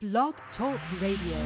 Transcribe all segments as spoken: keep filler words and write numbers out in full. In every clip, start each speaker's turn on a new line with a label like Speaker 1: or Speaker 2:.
Speaker 1: Blog Talk Radio.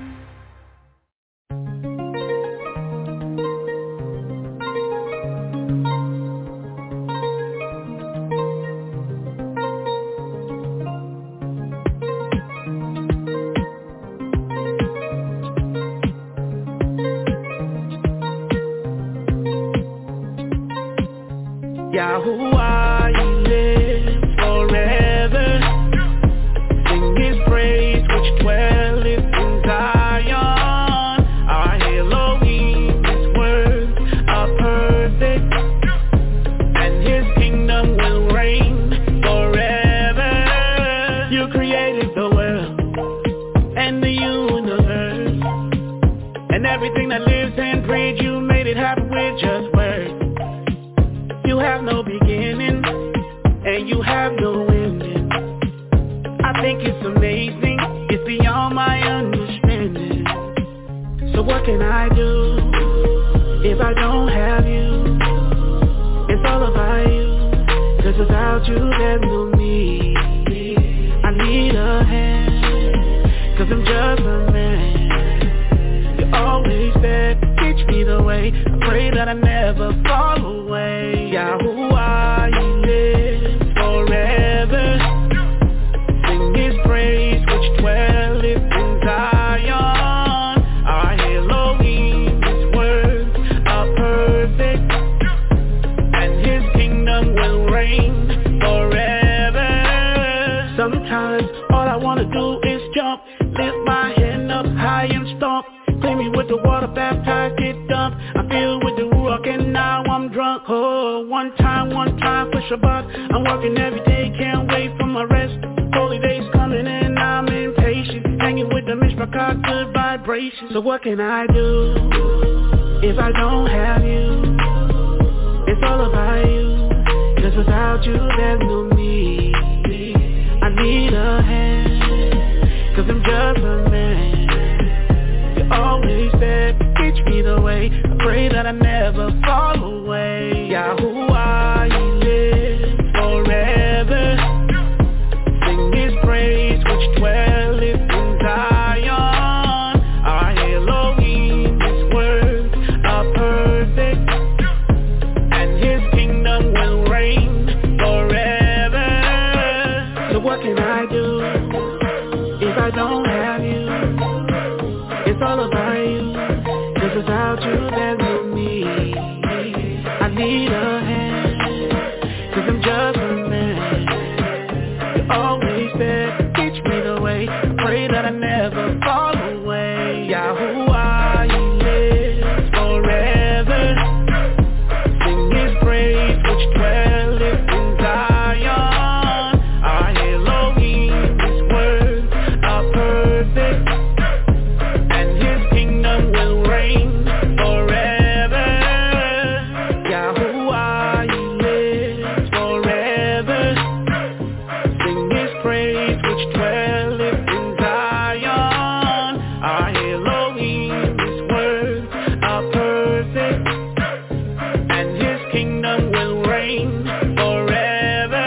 Speaker 2: Yahuwah, He lives forever. Sing His praise, which dwelleth in Zion. Our Elohim, His words are perfect, and His kingdom will reign forever. You created the world and the universe, and everything that lives and breathes. You made it happen with just words. You have no beginning, and you have no ending. I think it's amazing, it's beyond my understanding. So what can I do if I don't have you? It's all about you, 'cause without you there's no me. I need a hand, 'cause I'm just a man. You're always there, teach me the way. I pray that I never fall away. Yahuwah, He lives forever. Sing His praise, which dwelleth in Zion. Our Elohim, His words are perfect, and His kingdom will reign forever. Sometimes all I wanna do is jump, lift my hand up high and stomp. Clean me with the water, baptize, get dumped. I feel with the Ruach and now I'm drunk. Oh, one time, one time for Shabbat. I'm working every day, can't wait for my rest. Holy days coming and I'm impatient. Hanging with the Mishpachah, good vibrations. So what can I do if I don't have you? It's all about you, 'cause without you there's no me. I need a hand, 'cause I'm just a man. Always there, teach me the way. I pray that I never fall away. Yahuwah, He lives forever. Sing His praise, which dwelleth in Zion. Our Elohim, His words are perfect, and His kingdom will reign forever. So what can I do if I don't have you? It's all about you, 'cause without you there's no me. I need a hand, 'cause I'm just a man. You're always there, teach me the way. I pray that I never fall away. Yahuwah, He lives forever. Sing His praise, which dwelleth in Zion. Our Elohim, His words are perfect, will reign forever. Yahuwah, He lives forever. Sing His praise, which dwelleth in Zion. Our Elohim, His words are perfect, and His kingdom will reign forever.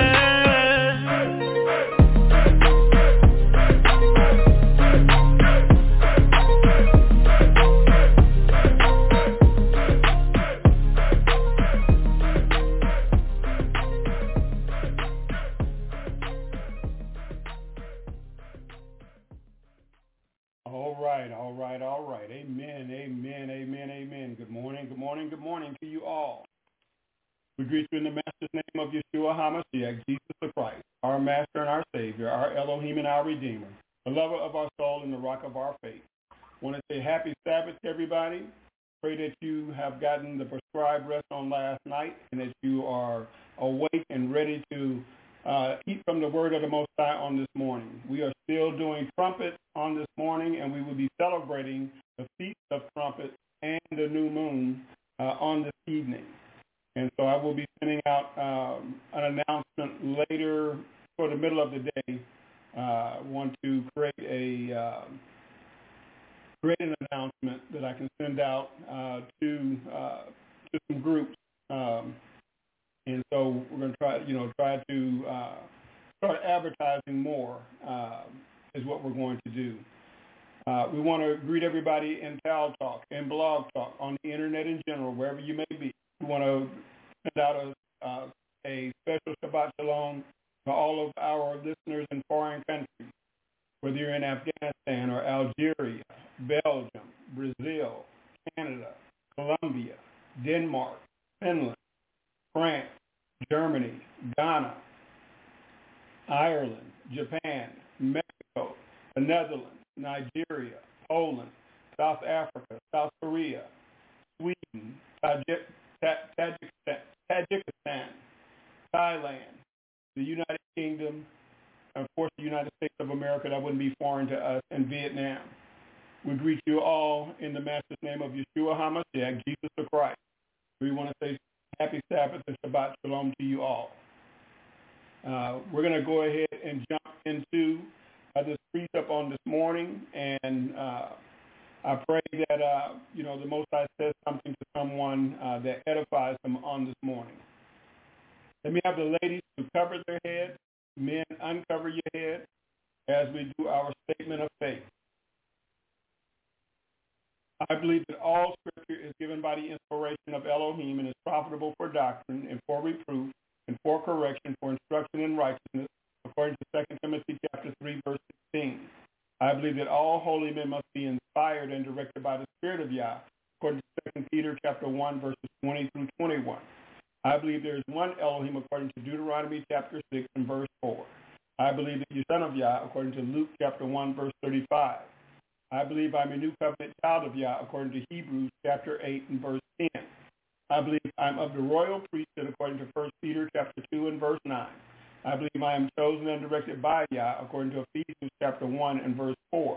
Speaker 3: All right, all right, all right. Amen, amen, amen, amen. Good morning, good morning, good morning to you all. We greet you in the Master's name of Yeshua HaMashiach, Jesus the Christ, our Master and our Savior, our Elohim and our Redeemer, the lover of our soul and the rock of our faith. I want to say happy Sabbath to everybody. Pray that you have gotten the prescribed rest on last night and that you are awake and ready to uh, eat from the word of the Most High on this morning. We are still doing trumpets on this morning, and we will be celebrating the Feast of Trumpets and the new moon uh, on this evening. And so I will be sending out um, an announcement later for the middle of the day. I uh, want to create a uh, create an announcement that I can send out uh, to uh, to some groups. Um, And so we're going to try, you know, try to uh, start advertising more uh, is what we're going to do. Uh, we want to greet everybody in Tal Talk and Blog Talk, on the internet in general, wherever you may be. We want to send out a, uh, a special Shabbat Shalom to all of our listeners in foreign countries, whether you're in Afghanistan or Algeria, Belgium, Brazil, Canada, Colombia, Denmark, Finland, France, Germany, Ghana, Ireland, Japan, Mexico, the Netherlands, Nigeria, Poland, South Africa, South Korea, Sweden, Tajik, Tajikistan, Tajikistan, Thailand, the United Kingdom, of course the United States of America, that wouldn't be foreign to us, and Vietnam. We greet you all in the Master's name of Yeshua HaMashiach, Jesus the Christ. We want to say happy Sabbath and Shabbat Shalom to you all. Uh, we're going to go ahead and jump into uh, this precept on this morning, and uh, I pray that, uh, you know, the Most High says something to someone uh, that edifies them on this morning. Let me have the ladies to cover their head, men uncover your head as we do our statement of faith. I believe that all Scripture is given by the inspiration of Elohim and is profitable for doctrine and for reproof and for correction, for instruction in righteousness, according to Second Timothy chapter three, verse sixteen. I believe that all holy men must be inspired and directed by the Spirit of Yah, according to Second Peter chapter one, verses twenty through twenty-one. I believe there is one Elohim, according to Deuteronomy chapter six and verse four. I believe that you're son of Yah, according to Luke chapter one, verse thirty-five. I believe I'm a new covenant child of Yah, according to Hebrews chapter eight and verse ten. I believe I'm of the royal priesthood, according to First Peter chapter two and verse nine. I believe I am chosen and directed by Yah, according to Ephesians chapter one and verse four.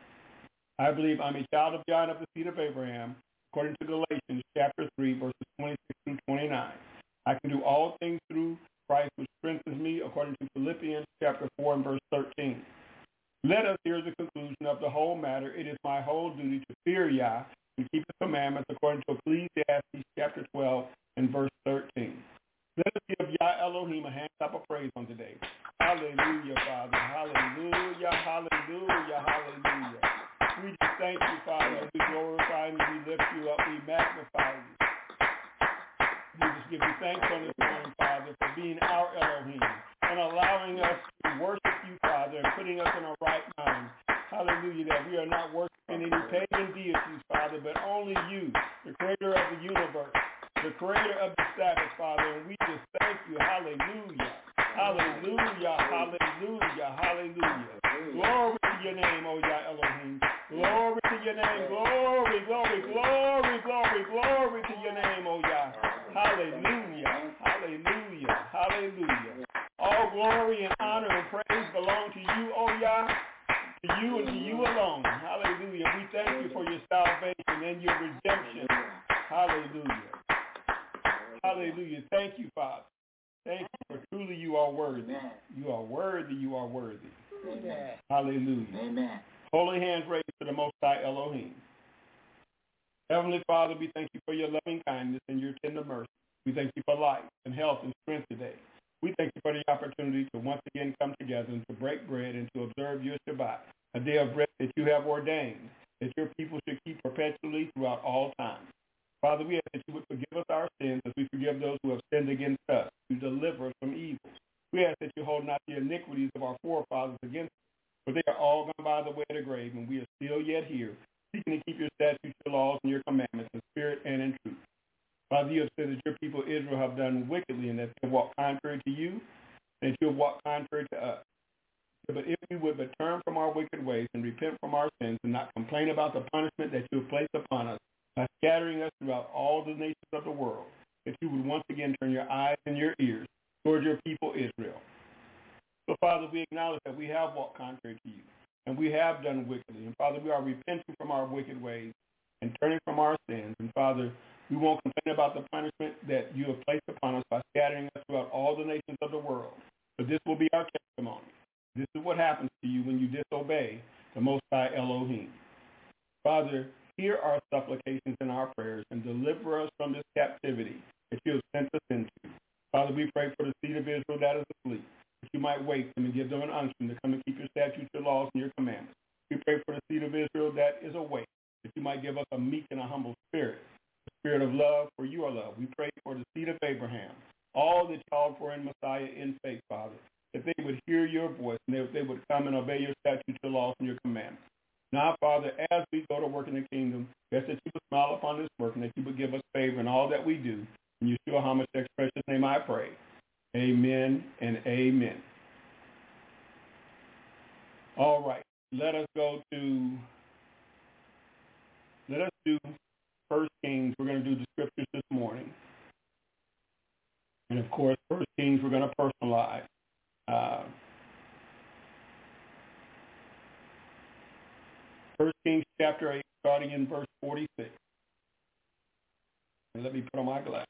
Speaker 3: I believe I'm a child of Yah and of the seed of Abraham, according to Galatians chapter three, verses twenty-six and twenty-nine. I can do all things through Christ which strengthens me, according to Philippians chapter four and verse thirteen. Let us hear the conclusion of the whole matter. It is my whole duty to fear Yah and keep the commandments, according to Ecclesiastes chapter twelve and verse thirteen. Let us give Yah Elohim a hand clap of praise on today. Hallelujah, Father. Hallelujah, hallelujah, hallelujah. We just thank you, Father, as we glorify you, we lift you up, we magnify you. We just give you thanks on this morning, Father, for being our Elohim and allowing us to worship you, Father, and putting us in a right mind. Hallelujah, that we are not worshiping any pagan deities, Father, but only you, the creator of the universe, the creator of the Sabbath, Father, and we just thank you. Hallelujah, hallelujah, hallelujah, hallelujah. Glory to your name, O Yah Elohim. Glory to your name. Glory, glory, glory, glory, glory to your name, O Yah. Hallelujah, hallelujah, hallelujah. All glory and honor and praise belong to you, O Yah, to you and to you alone. Hallelujah. We thank you for your salvation and your redemption. Hallelujah. Hallelujah. Thank you, Father. Thank you, for truly you are worthy. You are worthy, you are worthy.
Speaker 4: Amen.
Speaker 3: Hallelujah.
Speaker 4: Amen.
Speaker 3: Holy hands raised to the Most High Elohim. Heavenly Father, we thank you for your loving kindness and your tender mercy. We thank you for life and health and strength today. We thank you for the opportunity to once again come together and to break bread and to observe your Shabbat, a day of rest that you have ordained, that your people should keep perpetually throughout all time. Father, we ask that you would forgive us our sins as we forgive those who have sinned against us, to deliver us from evil. We ask that you hold not the iniquities of our forefathers against us, for they are all gone by the way of the grave, and we are still yet here, seeking to keep your statutes, your laws, and your commandments in spirit and in truth. Father, you have said that your people Israel have done wickedly and that they have walked contrary to you, and that you have walked contrary to us. But if we would but turn from our wicked ways and repent from our sins and not complain about the punishment that you have placed upon us by scattering us throughout all the nations of the world, that you would once again turn your eyes and your ears toward your people Israel. So, Father, we acknowledge that we have walked contrary to you, and we have done wickedly. And, Father, we are repenting from our wicked ways and turning from our sins. And, Father, we won't complain about the punishment that you have placed upon us by scattering us throughout all the nations of the world. But this will be our testimony. This is what happens to you when you disobey the Most High Elohim. Father, hear our supplications and our prayers and deliver us from this captivity that you have sent us into. Father, we pray for the seed of Israel that is asleep, that you might wake them and give them an unction to come and keep your statutes, your laws and your commandments. We pray for the seed of Israel that is awake, that you might give us a meek and a humble spirit, the spirit of love for your love. We pray for the seed of Abraham, all that you called for in Messiah in faith, Father, that they would hear your voice and that they would come and obey your statutes, your laws, and your commandments. Now, Father, as we go to work in the kingdom, yes, that you would smile upon this work and that you would give us favor in all that we do. In Yeshua HaMashiach's precious name I pray. Amen and amen. All right, let us go to, let us do First Kings. We're going to do the scriptures this morning. And, of course, First Kings we're going to personalize. Uh, First Kings chapter eight, starting in verse forty-six. And let me put on my glasses.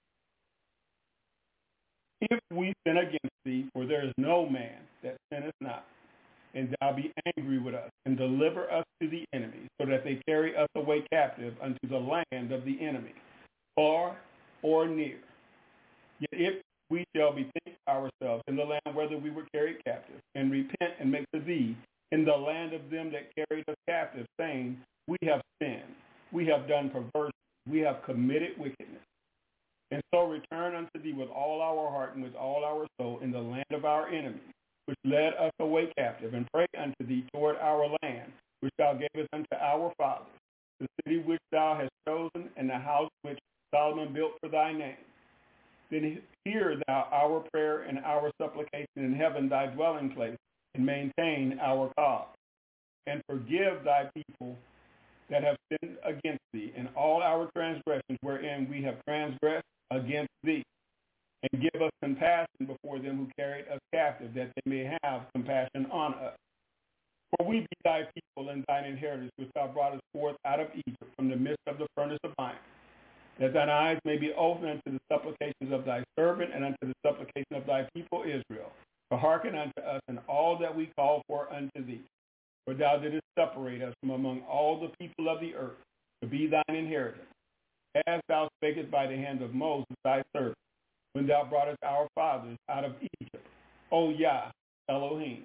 Speaker 3: If we sin against thee, for there is no man that sinneth not, and thou be angry with us, and deliver us to the enemy, so that they carry us away captive unto the land of the enemy, far or near. Yet if we shall bethink ourselves in the land whither we were carried captive, and repent and make to thee in the land of them that carried us captive, saying, we have sinned, we have done perverse, we have committed wickedness, and so return unto thee with all our heart and with all our soul in the land of our enemies, which led us away captive, and pray unto thee toward our land, which thou gavest unto our fathers, the city which thou hast chosen, and the house which Solomon built for thy name. Then hear thou our prayer and our supplication in heaven, thy dwelling place, and maintain our cause. And forgive thy people that have sinned against thee, and all our transgressions wherein we have transgressed against thee. And give us compassion before them who carried us captive, that they may have compassion on us. For we be thy people and thine inheritance, which thou broughtest forth out of Egypt from the midst of the furnace of iron, that thine eyes may be open unto the supplications of thy servant and unto the supplication of thy people Israel, to hearken unto us in all that we call for unto thee. For thou didst separate us from among all the people of the earth, to be thine inheritance, as thou spakest by the hand of Moses thy servant, when thou broughtest our fathers out of Egypt, O Yah, Elohim.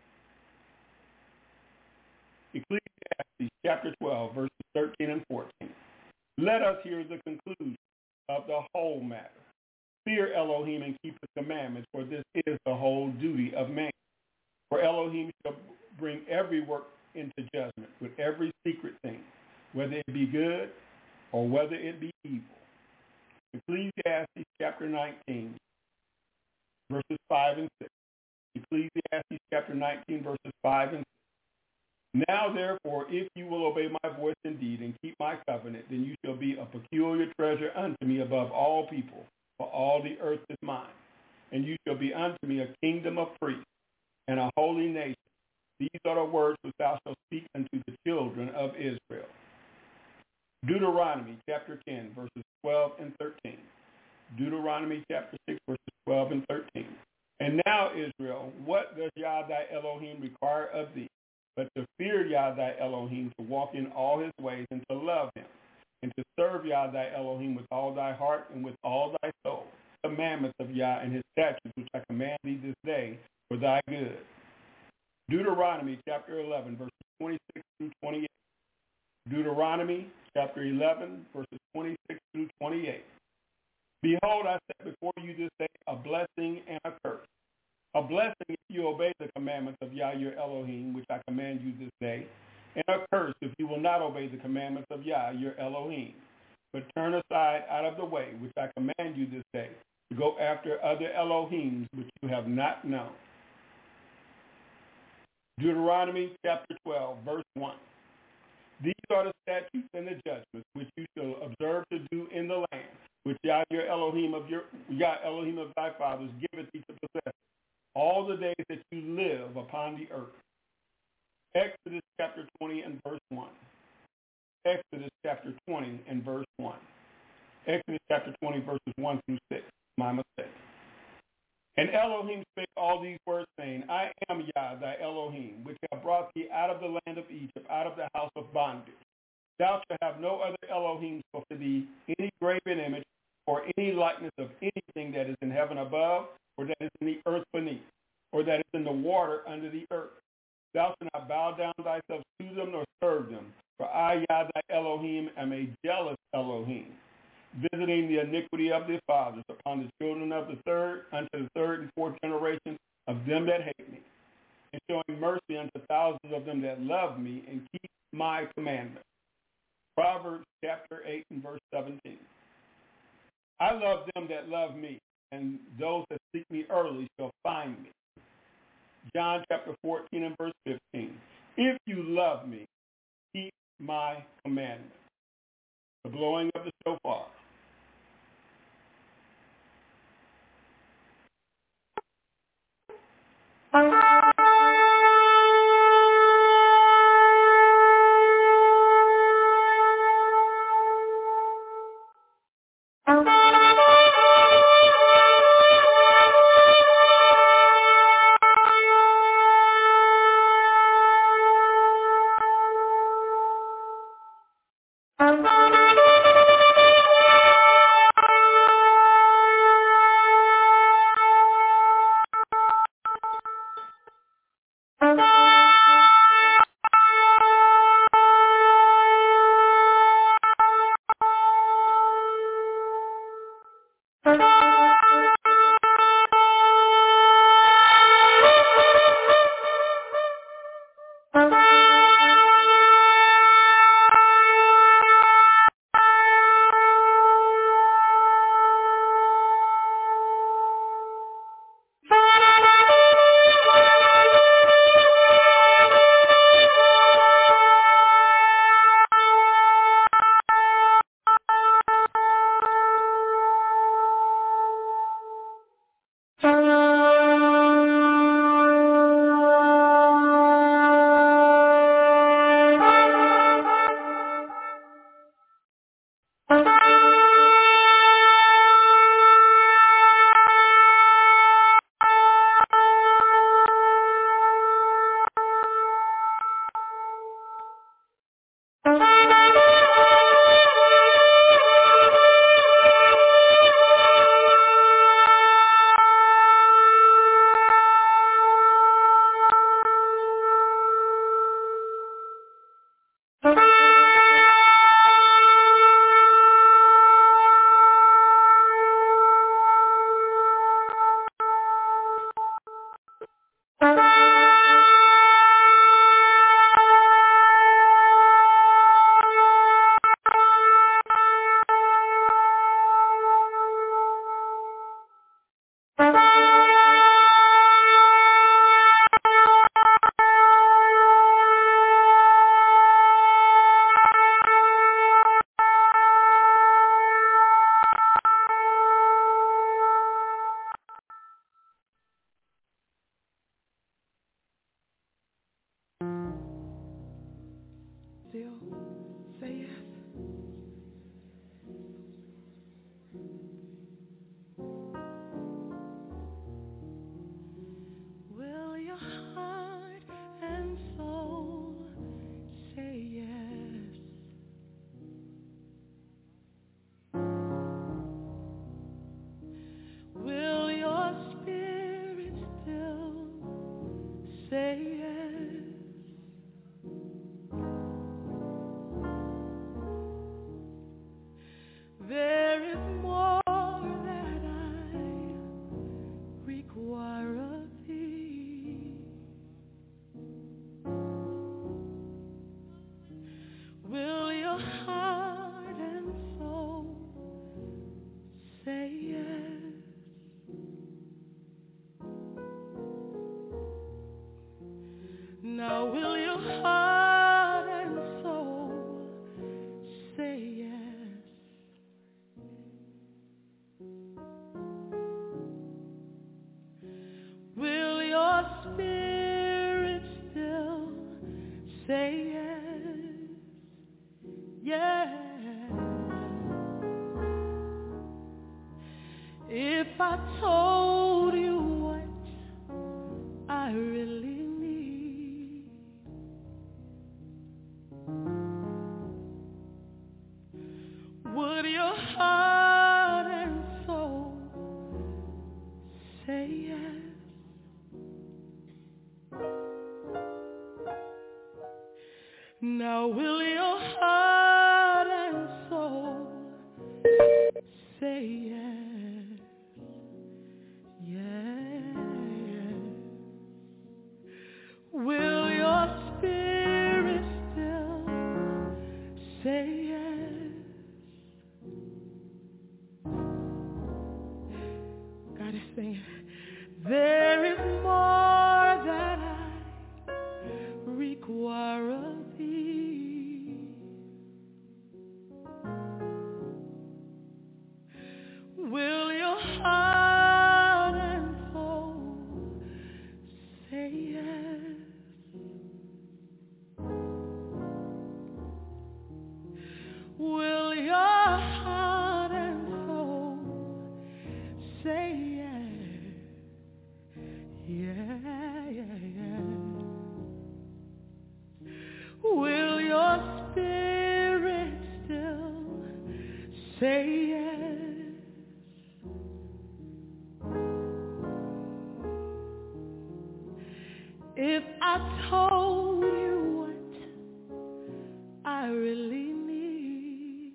Speaker 3: Ecclesiastes chapter twelve, verses thirteen and fourteen. Let us hear the conclusion of the whole matter. Fear Elohim and keep his commandments, for this is the whole duty of man. For Elohim shall bring every work into judgment with every secret thing, whether it be good or whether it be evil. Ecclesiastes chapter nineteen, verses five and six. Ecclesiastes chapter nineteen, verses five and six. Now, therefore, if you will obey my voice indeed and keep my covenant, then you shall be a peculiar treasure unto me above all people, for all the earth is mine. And you shall be unto me a kingdom of priests and a holy nation. These are the words which thou shalt speak unto the children of Israel. Deuteronomy chapter ten, verses twelve and thirteen. Deuteronomy chapter six, verses twelve and thirteen. And now, Israel, what does Yah thy Elohim require of thee, but to fear Yah thy Elohim, to walk in all his ways, and to love him, and to serve Yah thy Elohim with all thy heart and with all thy soul, the commandments of Yah and his statutes which I command thee this day for thy good. Deuteronomy chapter eleven, verses twenty-six through twenty-eight. Deuteronomy chapter eleven, verses twenty-six through twenty-eight. Behold, I set before you this day a blessing and a curse. A blessing if you obey the commandments of Yah your Elohim, which I command you this day, and a curse if you will not obey the commandments of Yah your Elohim, but turn aside out of the way, which I command you this day, to go after other Elohims which you have not known. Deuteronomy chapter twelve, verse one. These are the statutes and the judgments which you shall observe to do in the land, which Yah your Elohim of your Yah Elohim of thy fathers giveth thee to possess, all the days that you live upon the earth. Exodus chapter twenty and verse one. Exodus chapter twenty and verse one. Exodus chapter twenty, verses one through six. My mistake. And Elohim spake all these words, saying, I am Yah thy Elohim, which have brought thee out of the land of Egypt, out of the house of bondage. Thou shalt have no other Elohims for thee, any graven image, or any likeness of anything that is in heaven above, or that is in the earth beneath, or that is in the water under the earth. Thou shalt not bow down thyself to them nor serve them. For I, Yah, thy Elohim, am a jealous Elohim, visiting the iniquity of the fathers upon the children of the third, unto the third and fourth generation of them that hate me, and showing mercy unto thousands of them that love me and keep my commandments. Proverbs chapter eight and verse seventeen. I love them that love me, and those that seek me early shall find me. John chapter fourteen and verse fifteen. If you love me, keep my commandments. The blowing of the shofar.
Speaker 2: Now will your heart and soul say yes? Will your spirit still say yes? Yes. If I told you what I really need, would your heart and soul say yes? Now will your heart and soul say yes, yes? Will your spirit still say yes? God is saying, there is more that I require of thee. Will your heart and soul say yes? Will your heart and soul say yes? Yeah, yeah, yeah. Will your spirit still say yes? If I told you what I really need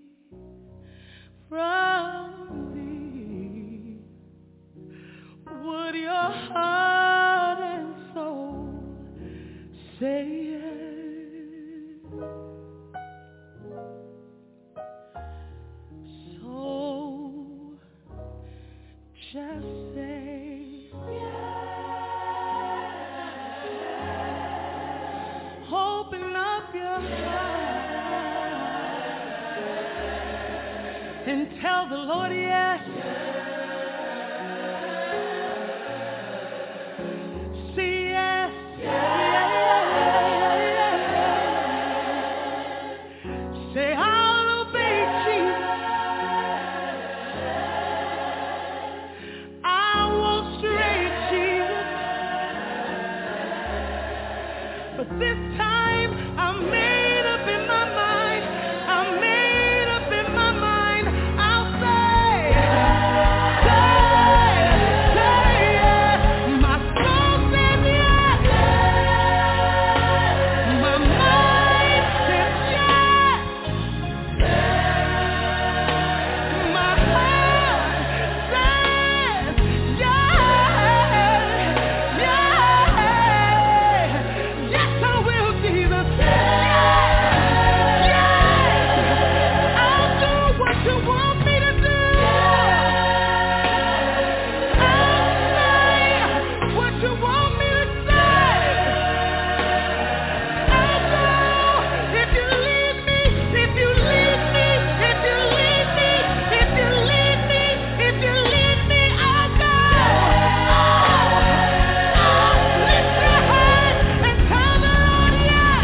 Speaker 2: from thee, would your heart and soul say yes? So just say yes. Open up your heart and tell the Lord yes. Say yes. Say I'll obey Jesus. I won't stray, Jesus. But this time I'm made up in my mind. I'm made up in my mind. I'll say, say, say yes. My soul says yes. My mind says yes. My heart says yes. Yes. Yes, I will, Jesus. Yes. Yes. I'll do what you want me to do. I'll say what you want me to say. I'll go if you lead me, if you lead me, if you lead me, if you lead me, if you lead me, I'll go. Oh, lift your hands and tell the Lord yes.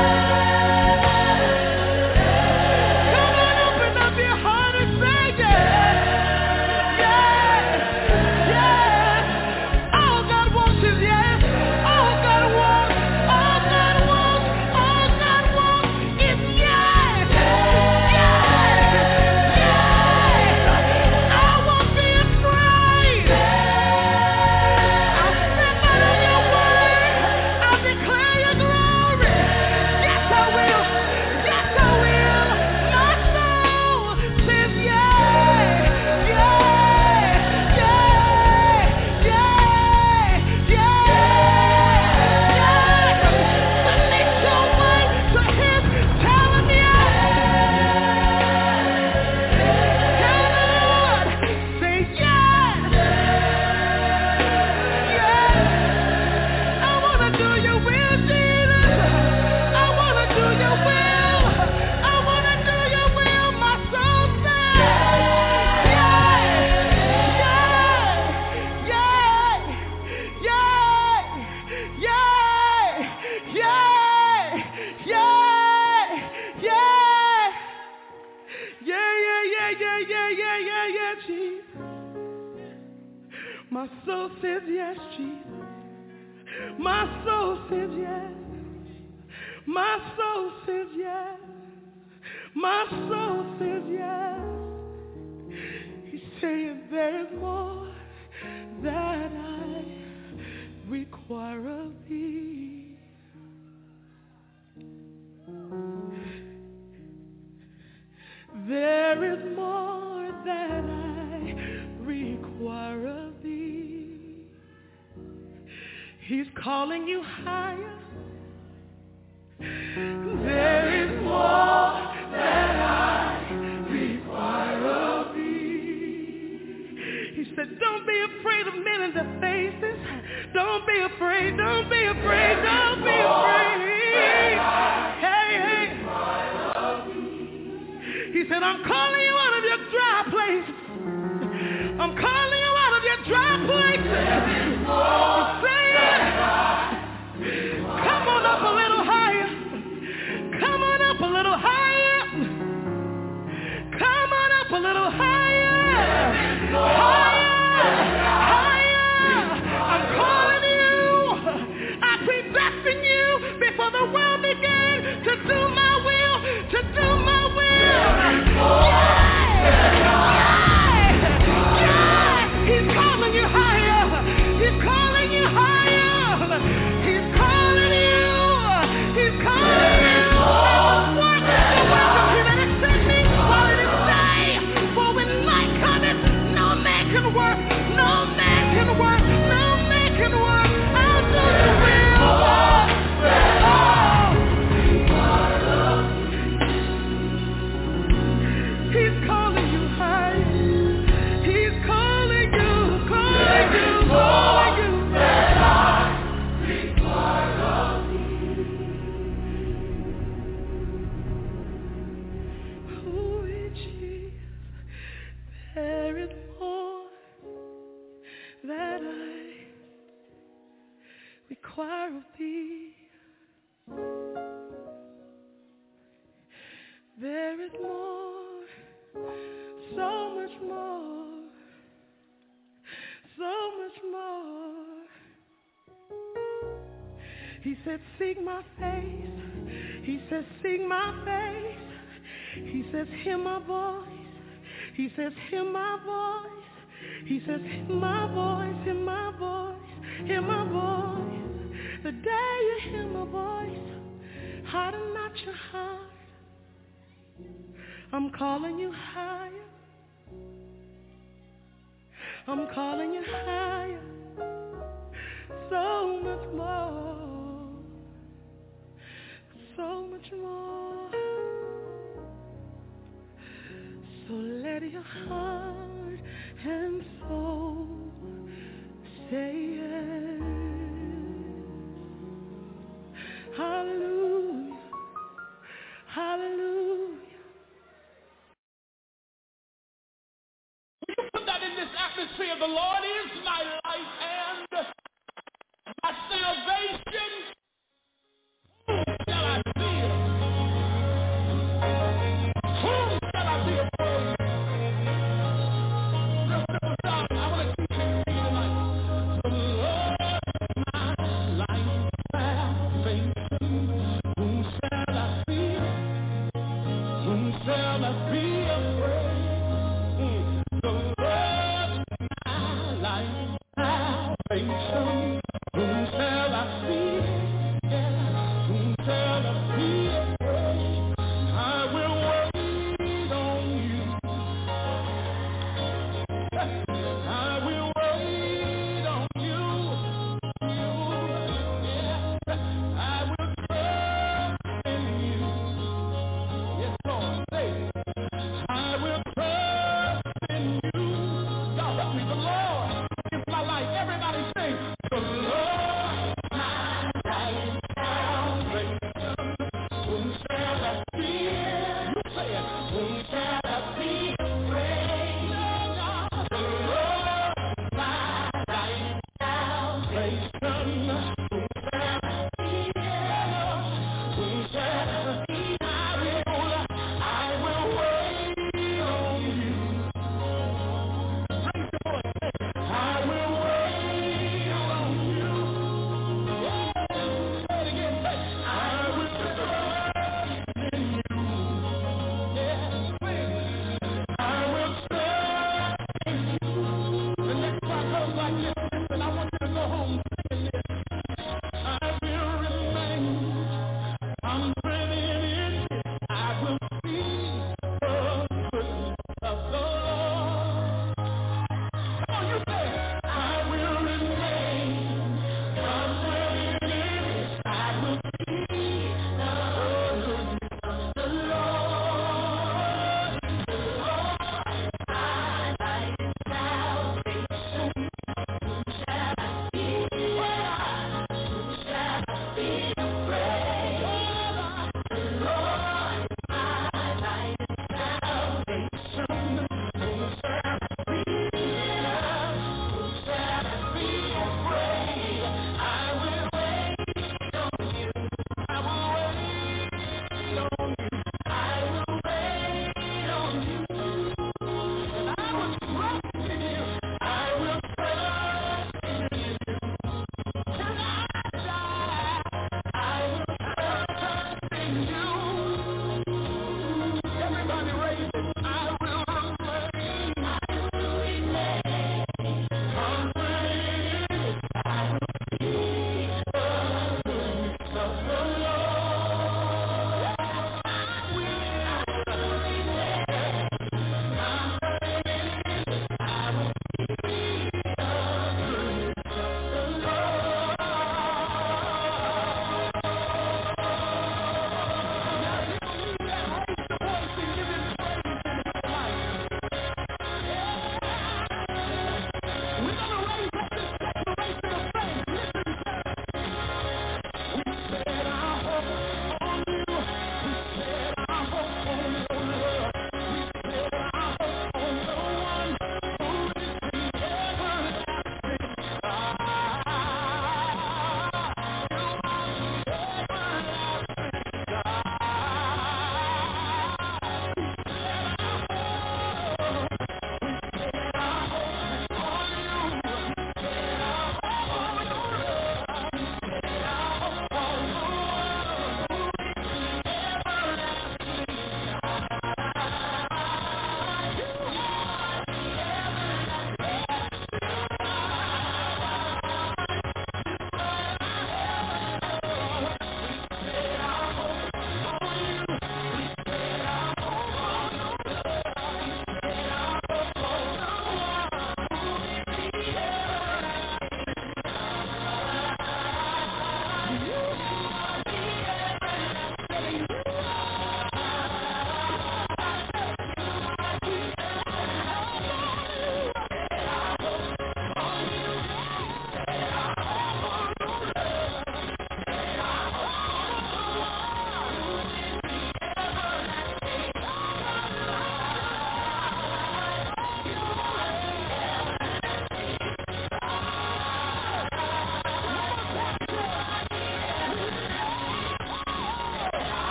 Speaker 2: Come on, open up your heart and say yes. Yes, yes. All God wants is yes. All God wants, all God wants, all God wants is yes. Yes, yes. I won't be afraid. I'll step out on your word. I'll declare your glory. Yes, I will. Yes, I will. My soul says yes. Yes, yes, yes, yes, yes. Submit your way to Him. Tell Him yes. Tell the Lord. Say yes. Yes. I wanna do your will, Jesus. I wanna do your will. I wanna do your will. My soul says yes, yes, yes, yes, yes, yes, yes. Yeah, yeah, yeah, yeah, yeah, yeah, yeah, yeah, Jesus. My soul says yes, Jesus. My soul says yes. My soul says yes. My soul says yes. He's saying there is more that I require of thee. calling you higher. There is more that I require of thee. He said, don't be afraid of men in their faces. Don't be afraid, don't be afraid, don't be afraid. Hey, hey. He said, I'm calling you out of your dry place. I'm calling you out of your dry place. Say it. Come on up a little higher. Come on up a little higher. Come on up a little higher. Higher. Higher. I'm calling you. I predestined you before the world began to do my will, to do my will. He's calling you higher. He's calling you higher. He's calling you. He's calling you. Work the work of him that has sent me while it is day. For when night cometh, no man can work. No man can work. No man can work. I'll do the will. Oh. He's calling you higher. He's calling you, calling you, calling you. That I require of thee. Who is Jesus? There is more that I require of thee. There is more, so much more, so much more. He said, seek my face. He says, seek my face. He says, hear my voice. He says, hear my voice. He says, hear my voice, hear my voice, hear my voice. The day you hear my voice, harden not your heart. I'm calling you higher. I'm calling you higher. So much more. So much more. So let your heart and soul say yes. Hallelujah. Hallelujah.
Speaker 4: Put that in this atmosphere. The Lord is my life and my salvation. Whom shall I fear? Whom shall I be afraid? Real simple song. I want to teach you tonight. The Lord is my life and salvation. Whom shall I fear? Whom shall I be afraid? The Lord is my life.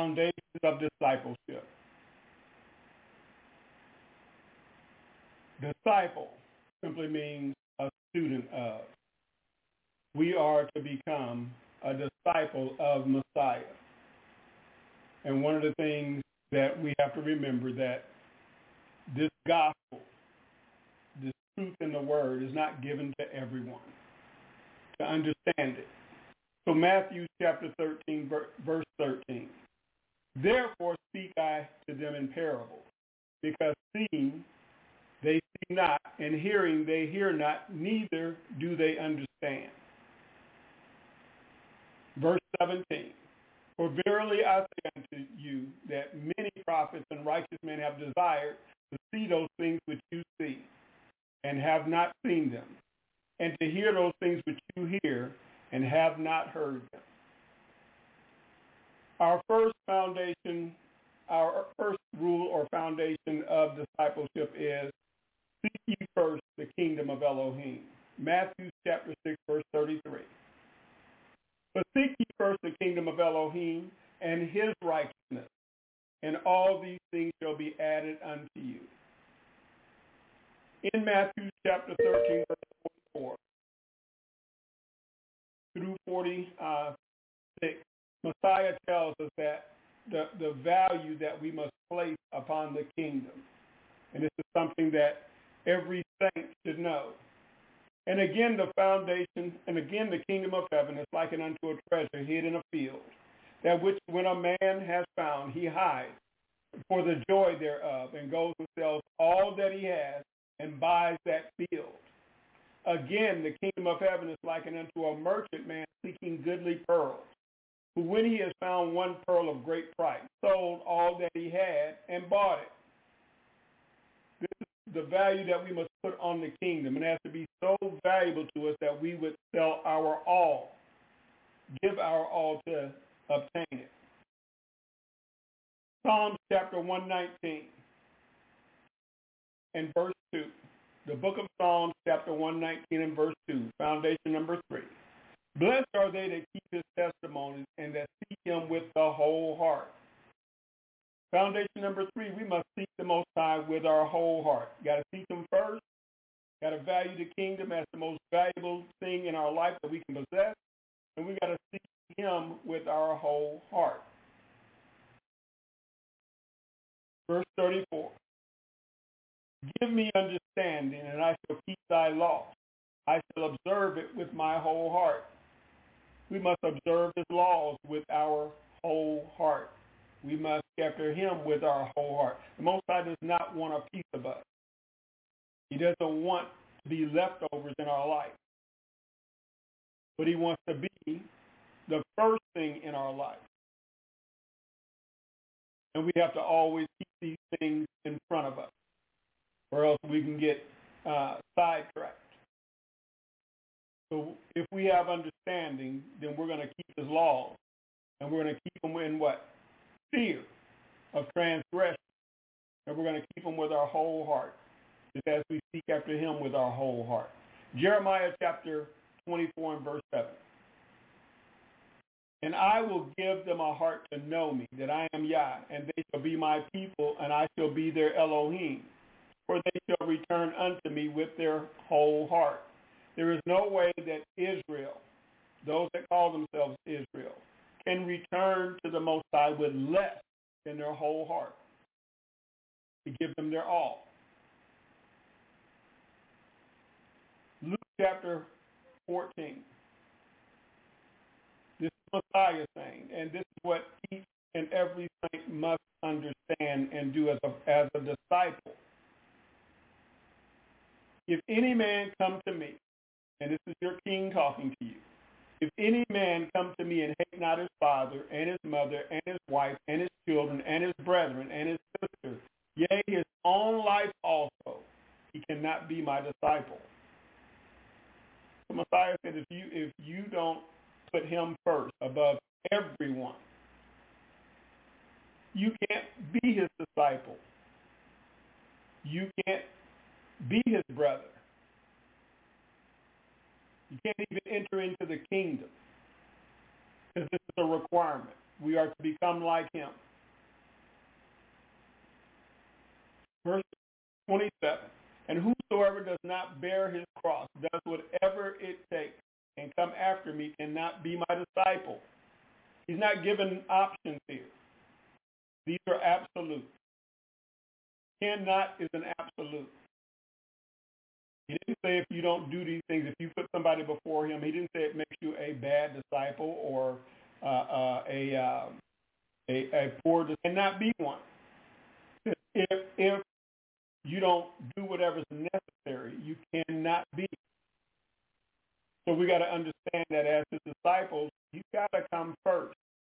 Speaker 3: foundations of discipleship. Disciple simply means a student of. We are to become a disciple of Messiah. And one of the things that we have to remember that this gospel, this truth in the word is not given to everyone to understand it. So Matthew chapter thirteen, verse thirteen. Therefore speak I to them in parables, because seeing they see not, and hearing they hear not, neither do they understand. Verse seventeen. For verily I say unto you that many prophets and righteous men have desired to see those things which you see, and have not seen them, and to hear those things which you hear, and have not heard them. Our first foundation, our first rule or foundation of discipleship is seek ye first the kingdom of Elohim. Matthew chapter six, verse thirty-three. But seek ye first the kingdom of Elohim and his righteousness, and all these things shall be added unto you. In Matthew chapter thirteen, verse forty-four through forty-six, Messiah tells us that the, the value that we must place upon the kingdom. And this is something that every saint should know. And again, the foundation, and again, the kingdom of heaven is likened unto a treasure hid in a field, that which when a man has found, he hides for the joy thereof, and goes and sells all that he has and buys that field. Again, the kingdom of heaven is likened unto a merchant man seeking goodly pearls, who when he has found one pearl of great price, sold all that he had and bought it. This is the value that we must put on the kingdom, and it has to be so valuable to us that we would sell our all, give our all to obtain it. Psalms chapter one nineteen and verse two. The book of Psalms chapter one nineteen and verse two, foundation number three. Blessed are they that keep his testimonies and that seek him with the whole heart. Foundation number three, we must seek the Most High with our whole heart. Got to seek him first. Got to value the kingdom as the most valuable thing in our life that we can possess. And we got to seek him with our whole heart. Verse thirty-four. Give me understanding, and I shall keep thy law. I shall observe it with my whole heart. We must observe his laws with our whole heart. We must after him with our whole heart. The Most High does not want a piece of us. He doesn't want to be leftovers in our life. But he wants to be the first thing in our life. And we have to always keep these things in front of us, or else we can get uh, sidetracked. So if we have understanding, then we're going to keep his laws, and we're going to keep them in what? Fear of transgression. And we're going to keep them with our whole heart, just as we seek after him with our whole heart. Jeremiah chapter twenty-four and verse seven. And I will give them a heart to know me, that I am Yah, and they shall be my people, and I shall be their Elohim. For they shall return unto me with their whole heart. There is no way that Israel, those that call themselves Israel, can return to the Most High with less than their whole heart, to give them their all. Luke chapter fourteen. This is Messiah saying, and this is what each and every saint must understand and do as a, as a disciple. If any man come to me, and this is your king talking to you, if any man come to me and hate not his father and his mother and his wife and his children and his brethren and his sisters, yea, his own life also, he cannot be my disciple. The Messiah said, if you if you don't put him first above everyone, you can't be his disciple. You can't be his brother. You can't even enter into the kingdom, because this is a requirement. we are to become like him. Verse twenty-seven, and whosoever does not bear his cross, does whatever it takes, and come after me, cannot be my disciple. He's not given options here. These are absolute. Cannot is an absolute. He didn't say if you don't do these things, if you put somebody before him, he didn't say it makes you a bad disciple or uh, uh, a, uh, a a poor disciple. Cannot be one. If, if you don't do whatever's necessary, you cannot be. So we got to understand that as his disciples, he's got to come first.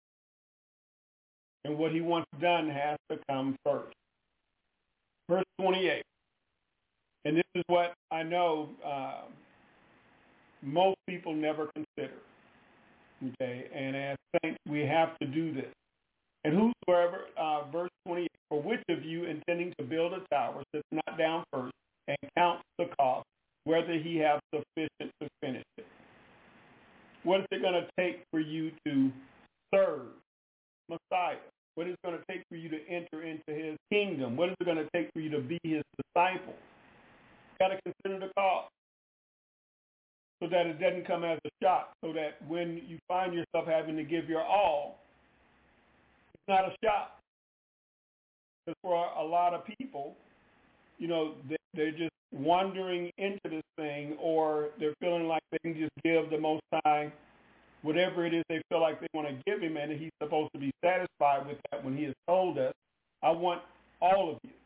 Speaker 3: And what he wants done has to come first. Verse twenty-eight. And this is what I know uh, most people never consider. Okay, and as saints, we have to do this. And whosoever, uh, verse twenty-eight, for which of you intending to build a tower sits not down first and counts the cost, whether he have sufficient to finish it? What is it going to take for you to serve Messiah? What is it going to take for you to enter into his kingdom? What is it going to take for you to be his disciple? You've got to consider the cost so that it doesn't come as a shock, so that when you find yourself having to give your all, it's not a shock. Because for a lot of people, you know, they're just wandering into this thing, or they're feeling like they can just give the Most High whatever it is they feel like they want to give him, and he's supposed to be satisfied with that when he has told us, I want all of you.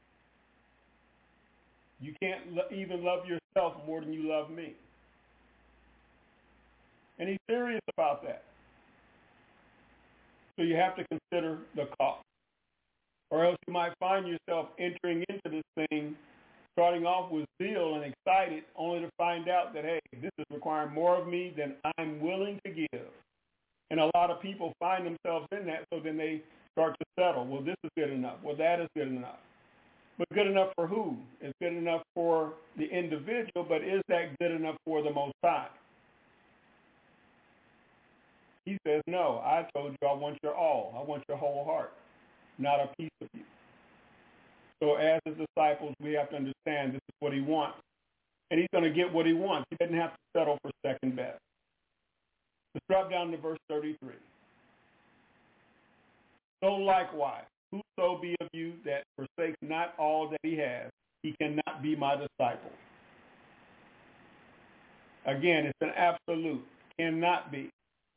Speaker 3: You can't lo- even love yourself more than you love me. And he's serious about that. So you have to consider the cost. Or else you might find yourself entering into this thing, starting off with zeal and excited, only to find out that, hey, this is requiring more of me than I'm willing to give. And a lot of people find themselves in that, so then they start to settle. Well, this is good enough. Well, that is good enough. But good enough for who? It's good enough for the individual, but is that good enough for the Most High? He says, no, I told you I want your all. I want your whole heart, not a piece of you. So as his disciples, we have to understand this is what he wants. And he's going to get what he wants. He doesn't have to settle for second best. Let's drop down to verse thirty-three. So likewise, whoso be of you that forsakes not all that he has, he cannot be my disciple. Again, it's an absolute. Cannot be.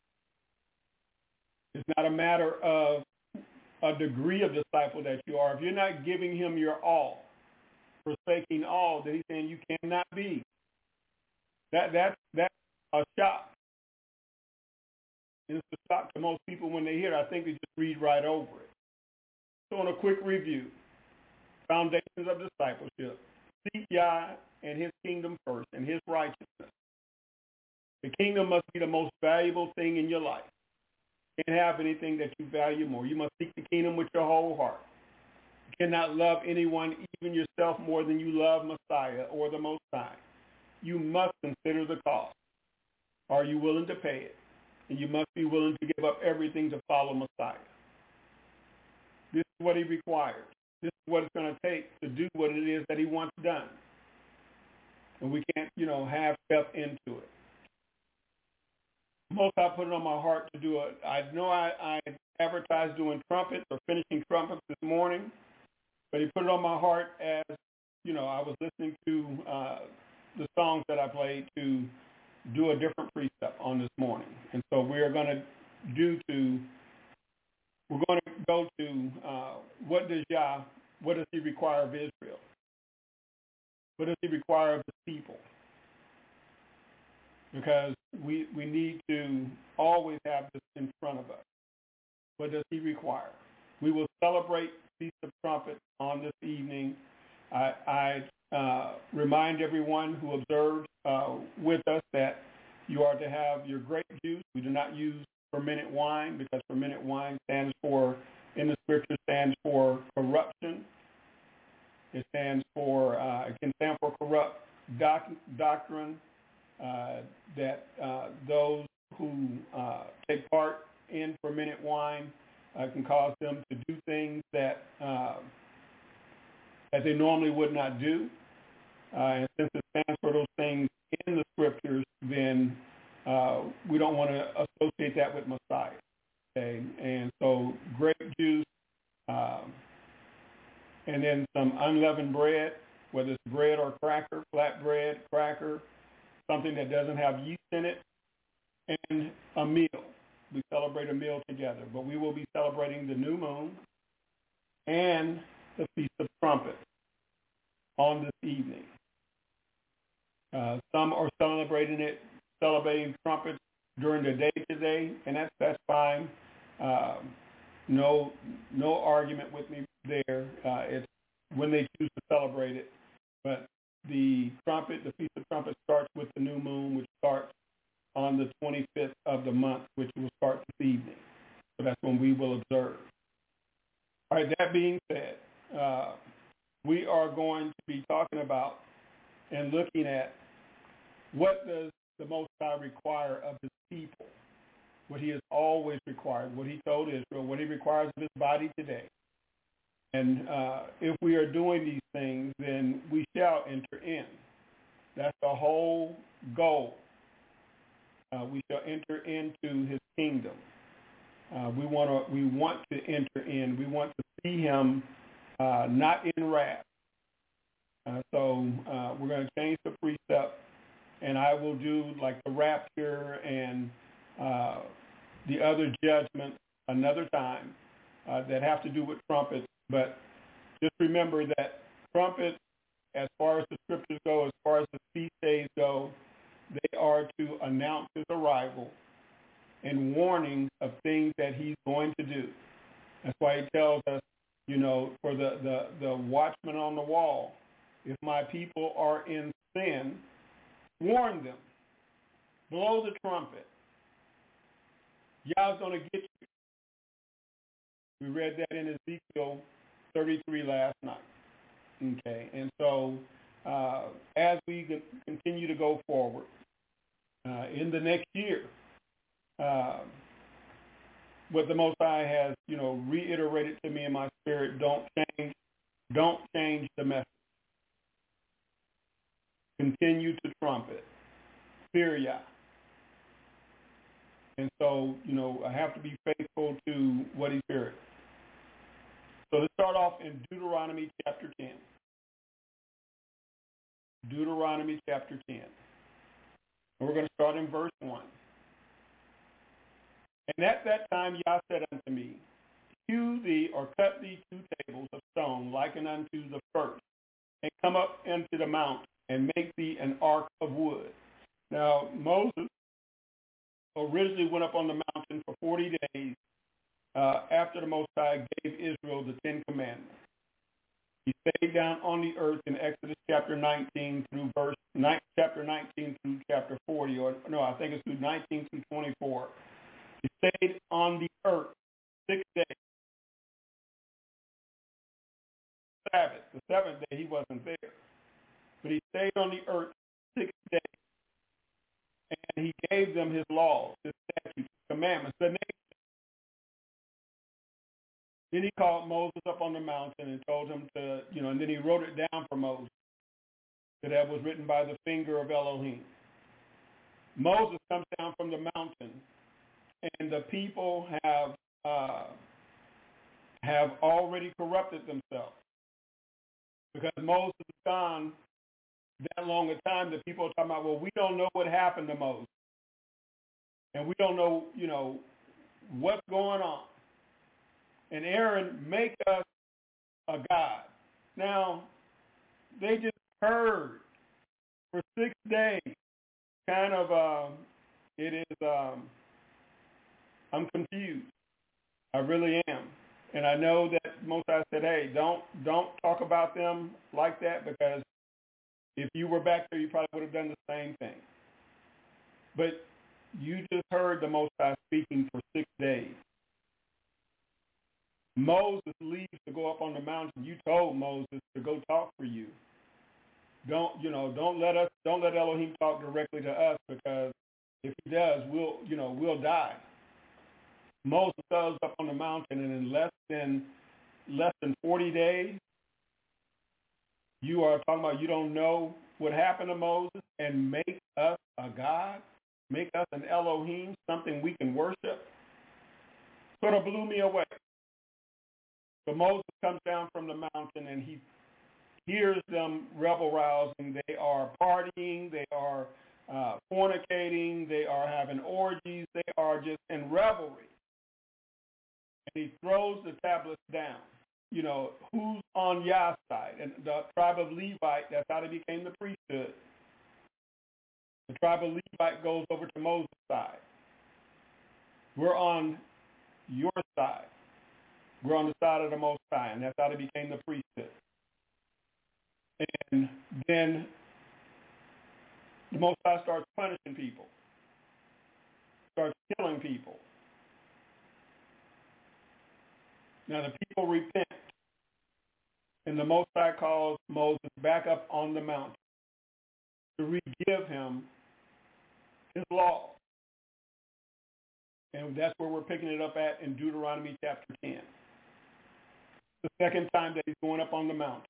Speaker 3: It's not a matter of a degree of disciple that you are. If you're not giving him your all, forsaking all, then he's saying you cannot be. That that's that's a shock. And it's a shock to most people when they hear it. I think they just read right over it. So on a quick review, foundations of discipleship, seek Yah and his kingdom first and his righteousness. The kingdom must be the most valuable thing in your life. You can't have anything that you value more. You must seek the kingdom with your whole heart. You cannot love anyone, even yourself, more than you love Messiah or the Most High. You must consider the cost. Are you willing to pay it? And you must be willing to give up everything to follow Messiah. This is what he requires. This is what it's going to take to do what it is that he wants done. And we can't, you know, half step into it. Most I put it on my heart to do it. I know I, I advertised doing trumpets or finishing trumpets this morning, but he put it on my heart as, you know, I was listening to uh, the songs that I played to do a different precept on this morning. And so we are going to do to, we're going to go to uh, what does Yah, what does he require of Israel? What does he require of the people? Because we we need to always have this in front of us. What does he require? We will celebrate Feast of Trumpets on this evening. I, I uh, remind everyone who observes uh, with us that you are to have your grape juice. We do not use fermented wine because fermented wine stands for, in the scripture, stands for corruption. It stands for, uh, it can stand for corrupt doc, doctrine. Uh, that uh, those who uh, take part in fermented wine uh, can cause them to do things that uh, that they normally would not do. Uh, and since it stands for those things in the scriptures, then uh, we don't want to associate that with Messiah. Okay, and so grape juice, um, and then some unleavened bread, whether it's bread or cracker, flat bread, cracker, something that doesn't have yeast in it, and a meal. We celebrate a meal together, but we will be celebrating the new moon and the Feast of Trumpets on this evening. Uh, some are celebrating it, celebrating trumpets during the day today, and that's that's fine. Um, no, no argument with me there. Uh, it's when they choose to celebrate it. But the trumpet, the Feast of Trumpets, starts with the new moon, which starts on the twenty-fifth of the month, which will start this evening. So that's when we will observe. All right. That being said, uh, we are going to be talking about and looking at what does the Most High require of his people, what he has always required, what he told Israel, what he requires of his body today. And uh, if we are doing these things, then we shall enter in. That's the whole goal. Uh, we shall enter into his kingdom. Uh, we want to. We want to enter in. We want to see him uh, not in wrath. Uh, so uh, we're going to change the precept, and I will do like the rapture and uh, the other judgments another time uh, that have to do with trumpets. But just remember that trumpets, as far as the scriptures go, as far as the feast days go, they are to announce his arrival and warning of things that he's going to do. That's why he tells us, you know, for the, the, the watchman on the wall, if my people are in sin, warn them. Blow the trumpet. Yah's going to get you. We read that in Ezekiel thirty-three last night. Okay, and so uh, as we continue to go forward uh, in the next year, uh, what the Most High has, you know, reiterated to me in my spirit: don't change, don't change the message. Continue to trumpet, fear Yah. And so, you know, I have to be faithful to what he's heard. So let's start off in Deuteronomy chapter ten. Deuteronomy chapter ten. And we're going to start in verse one. And at that time Yah said unto me, hew thee or cut thee two tables of stone likened unto the first, and come up into the mount, and make thee an ark of wood. Now Moses originally went up on the mountain for forty days uh, after the Most High gave Israel the Ten Commandments. He stayed down on the earth in Exodus chapter nineteen through verse chapter nineteen through chapter forty, or no, I think it's through nineteen through twenty-four. He stayed on the earth six days. Sabbath, the seventh day, he wasn't there, but he stayed on the earth six days. And he gave them his laws, his statutes, commandments, the nation. Then he called Moses up on the mountain and told him to, you know, and then he wrote it down for Moses, that that was written by the finger of Elohim. Moses comes down from the mountain, and the people have uh, have already corrupted themselves. Because Moses is gone that long a time that people are talking about, well, we don't know what happened to Moses. And we don't know, you know, what's going on. And Aaron, make us a god. Now, they just heard for six days. Kind of, um, it is, um, I'm confused. I really am. And I know that most I said, hey, don't don't talk about them like that, because if you were back there, you probably would have done the same thing. But you just heard the Most High speaking for six days. Moses leaves to go up on the mountain. You told Moses to go talk for you. Don't, you know, don't let us, don't let Elohim talk directly to us, because if he does, we'll, you know, we'll die. Moses goes up on the mountain, and in less than less than forty days, you are talking about you don't know what happened to Moses, and make us a God, make us an Elohim, something we can worship. Sort of blew me away. So Moses comes down from the mountain, and he hears them rebel rousing. They are partying. They are uh, fornicating. They are having orgies. They are just in revelry. And he throws the tablets down. You know, who's on Yah's side? And the tribe of Levite, that's how they became the priesthood. The tribe of Levite goes over to Moses' side. We're on your side. We're on the side of the Most High, and that's how they became the priesthood. And then the Most High starts punishing people, starts killing people. Now the people repent, and the Most High calls Moses back up on the mountain to re-give him his law. And that's where we're picking it up at in Deuteronomy chapter ten. The second time that he's going up on the mountain.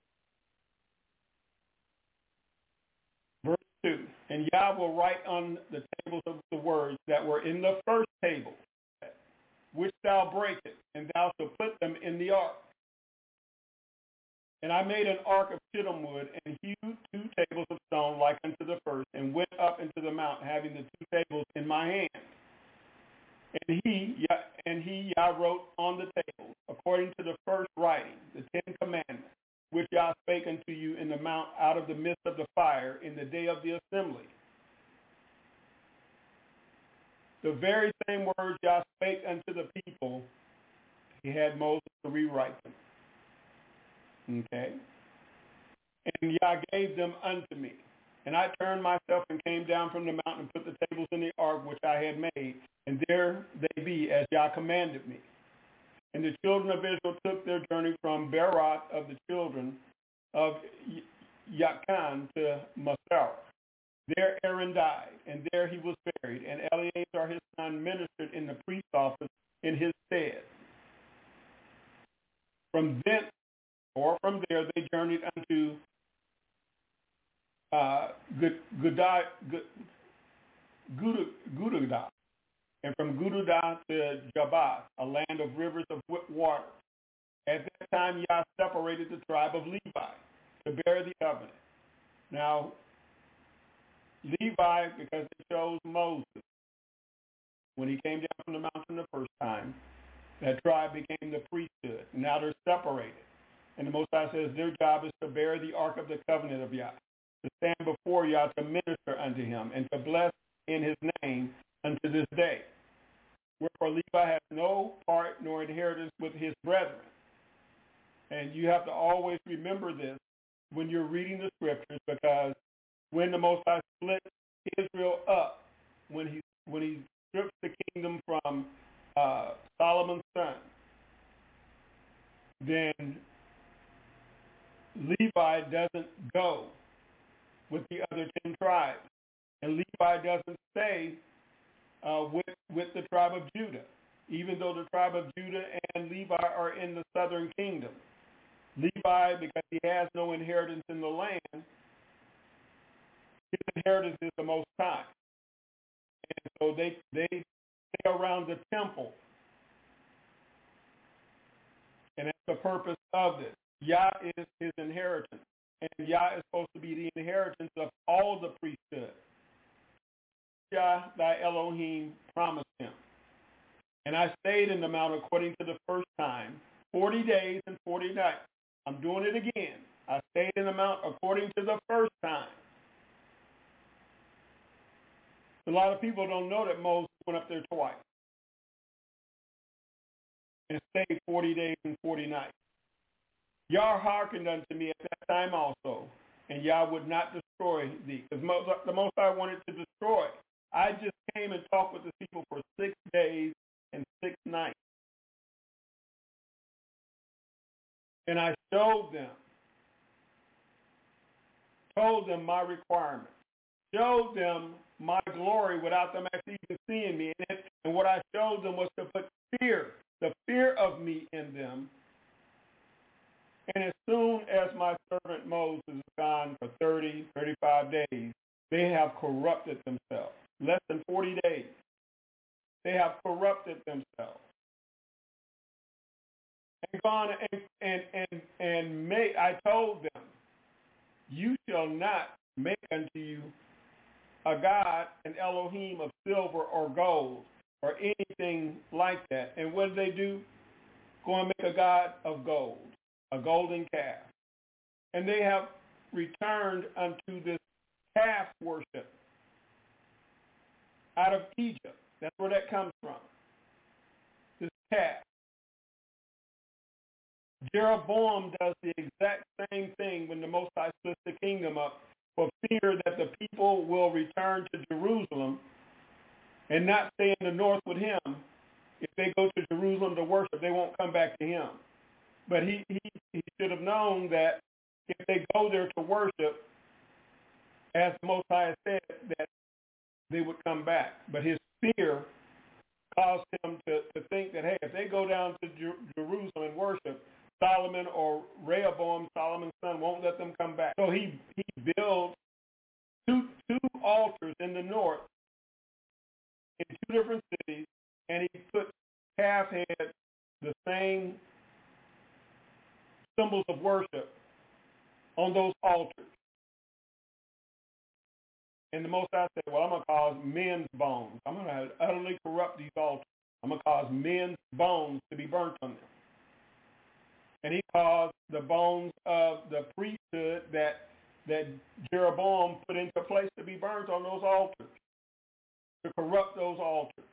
Speaker 3: Verse two, and Yah will write on the tables of the words that were in the first table, which thou breakest, and thou shalt put them in the ark. And I made an ark of shittim wood, and hewed two tables of stone like unto the first, and went up into the mount, having the two tables in my hand. And he, and he, Yah, wrote on the table, according to the first writing, the Ten Commandments, which Yah spake unto you in the mount out of the midst of the fire in the day of the assembly. The very same words Yah spake unto the people, he had Moses to rewrite them. Okay? And Yah gave them unto me. And I turned myself and came down from the mountain and put the tables in the ark which I had made, and there they be as Yah commanded me. And the children of Israel took their journey from Beroth of the children of Yakan to Masara. There Aaron died, and there he was buried, and Eleazar his son ministered in the priest's office in his stead. From thence, or from there, they journeyed unto uh, Gudah, Gudah, and from Gudah to Jabath, a land of rivers of water. At that time, Yah separated the tribe of Levi to bear the covenant. Now, Levi, because they chose Moses, when he came down from the mountain the first time, that tribe became the priesthood. Now they're separated. And the Most High says their job is to bear the ark of the covenant of Yah, to stand before Yah to minister unto him, and to bless in his name unto this day. Wherefore Levi has no part nor inheritance with his brethren. And you have to always remember this when you're reading the scriptures, because when the Most High split Israel up, when he when he strips the kingdom from uh, Solomon's son, then Levi doesn't go with the other ten tribes, and Levi doesn't stay uh, with with the tribe of Judah, even though the tribe of Judah and Levi are in the southern kingdom. Levi, because he has no inheritance in the land, his inheritance is the Most High. And so they they stay around the temple. And that's the purpose of this. Yah is his inheritance. And Yah is supposed to be the inheritance of all the priesthood. Yah, thy Elohim, promised him. And I stayed in the mount according to the first time, forty days and forty nights. I'm doing it again. I stayed in the mount according to the first time. A lot of people don't know that Moses went up there twice and stayed forty days and forty nights. Yah hearkened unto me at that time also, and Yah would not destroy thee. Because the Most High wanted to destroy. I just came and talked with the people for six days and six nights. And I showed them, told them my requirements, showed them my glory without them actually even seeing me. And, it, and what I showed them was to put fear, the fear of me in them. And as soon as my servant Moses is gone for thirty, thirty-five days, they have corrupted themselves. Less than forty days. They have corrupted themselves. And gone and and and, and made, I told them, you shall not make unto you a god, an Elohim of silver or gold or anything like that. And what did they do? Go and make a god of gold, a golden calf. And they have returned unto this calf worship out of Egypt. That's where that comes from, this calf. Jeroboam does the exact same thing when the Most High splits the kingdom up for fear that the people will return to Jerusalem and not stay in the north with him. If they go to Jerusalem to worship, they won't come back to him. But he, he, he should have known that if they go there to worship, as the Most High said, that they would come back. But his fear caused him to, to think that, hey, if they go down to Jer- Jerusalem and worship, Solomon or Rehoboam, Solomon's son, won't let them come back. So he, he built two, two altars in the north in two different cities, and he put calf heads, the same symbols of worship, on those altars. And the Most High said, well, I'm going to cause men's bones. I'm going to utterly corrupt these altars. I'm going to cause men's bones to be burnt on them. And he caused the bones of the priesthood that that Jeroboam put into place to be burnt on those altars, to corrupt those altars.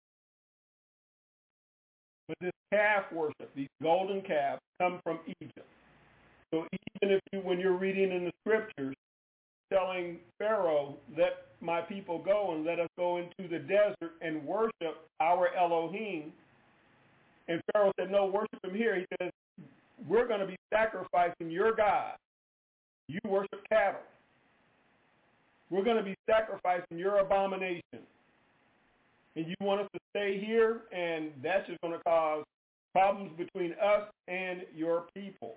Speaker 3: But this calf worship, these golden calves, come from Egypt. So even if you, when you're reading in the scriptures, telling Pharaoh, let my people go and let us go into the desert and worship our Elohim. And Pharaoh said, no, worship him here. He says, we're going to be sacrificing your God. You worship cattle. We're going to be sacrificing your abomination. And you want us to stay here, and that's just going to cause problems between us and your people.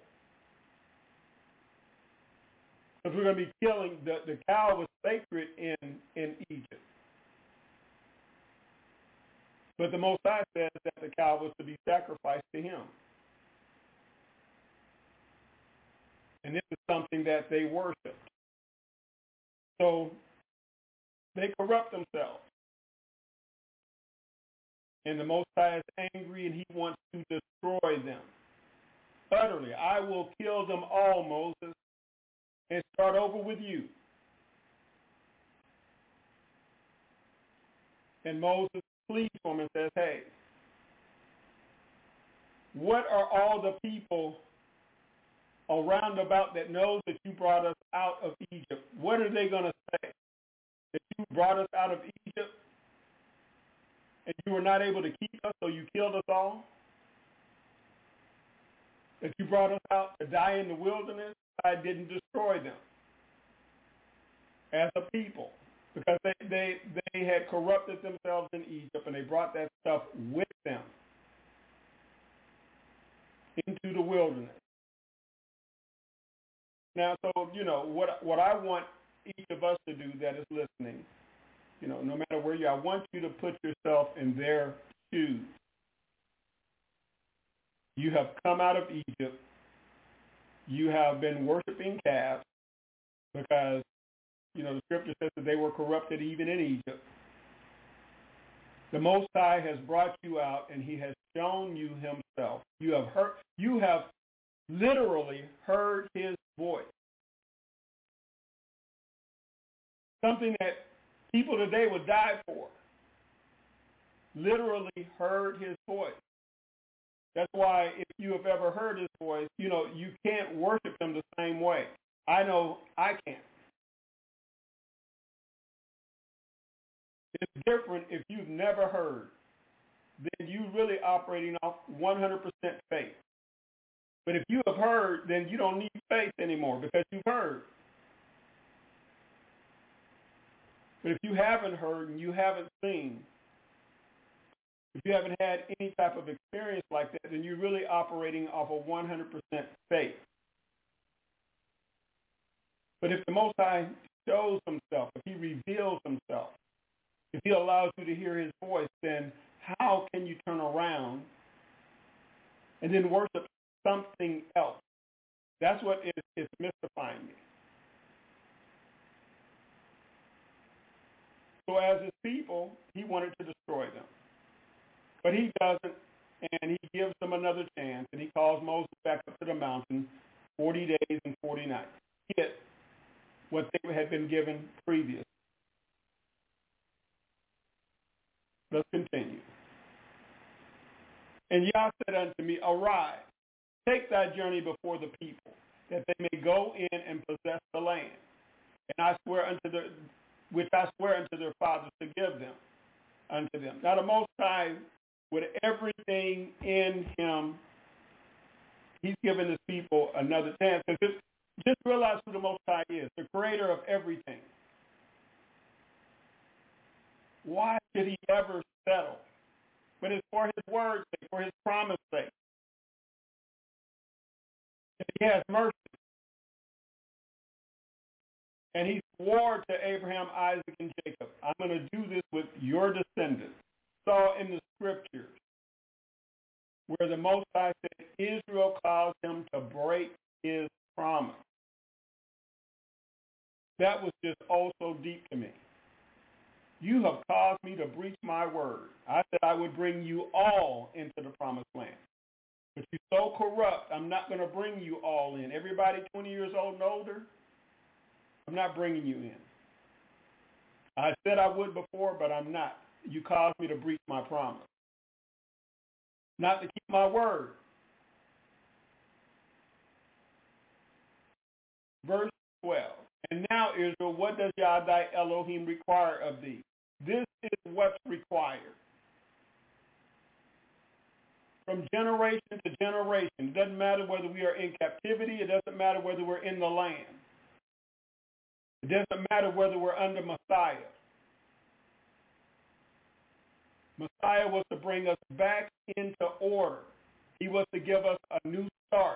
Speaker 3: Because we're going to be killing, the, the cow was sacred in, in Egypt. But the Most High says that the cow was to be sacrificed to him. And this is something that they worshiped. So they corrupt themselves. And the Most High is angry, and he wants to destroy them utterly. I will kill them all, Moses, and start over with you. And Moses pleads for him and says, hey, what are all the people around about that knows that you brought us out of Egypt? What are they going to say? That you brought us out of Egypt and you were not able to keep us, so you killed us all? That you brought us out to die in the wilderness? I didn't destroy them as a people, because they, they, they had corrupted themselves in Egypt, and they brought that stuff with them into the wilderness. Now, so, you know, what what I want each of us to do that is listening, you know, no matter where you are, I want you to put yourself in their shoes. You have come out of Egypt. You have been worshiping calves because, you know, the scripture says that they were corrupted even in Egypt. The Most High has brought you out, and he has shown you himself. You have heard, you have literally heard his voice. Something that people today would die for. Literally heard his voice. That's why if you have ever heard his voice, you know, you can't worship him the same way. I know I can't. It's different if you've never heard. Then you really operating off one hundred percent faith. But if you have heard, then you don't need faith anymore because you've heard. But if you haven't heard and you haven't seen, If you haven't had any type of experience like that, then you're really operating off of one hundred percent faith. But if the Most High shows himself, if he reveals himself, if he allows you to hear his voice, then how can you turn around and then worship something else? That's what is, is mystifying me. So as his people, he wanted to destroy them. But he doesn't, and he gives them another chance, and he calls Moses back up to the mountain forty days and forty nights. Get what they had been given previous. Let's continue. And Yah said unto me, arise, take thy journey before the people, that they may go in and possess the land. And I swear unto the, which I swear unto their fathers to give them unto them. Now the Most High, with everything in him, he's given his people another chance. So just, just realize who the Most High is, the creator of everything. Why should he ever settle? But it's for his word's sake, for his promise sake. He has mercy. And he swore to Abraham, Isaac, and Jacob, I'm going to do this with your descendants. Saw in the scriptures where the Most High said Israel caused him to break his promise. That was just oh so deep to me. You have caused me to breach my word. I said I would bring you all into the promised land. But you're so corrupt, I'm not going to bring you all in. Everybody twenty years old and older, I'm not bringing you in. I said I would before, but I'm not. You caused me to breach my promise. Not to keep my word. Verse twelve. And now, Israel, what does Yah thy Elohim require of thee? This is what's required. From generation to generation. It doesn't matter whether we are in captivity. It doesn't matter whether we're in the land. It doesn't matter whether we're under Messiah. Messiah was to bring us back into order. He was to give us a new start.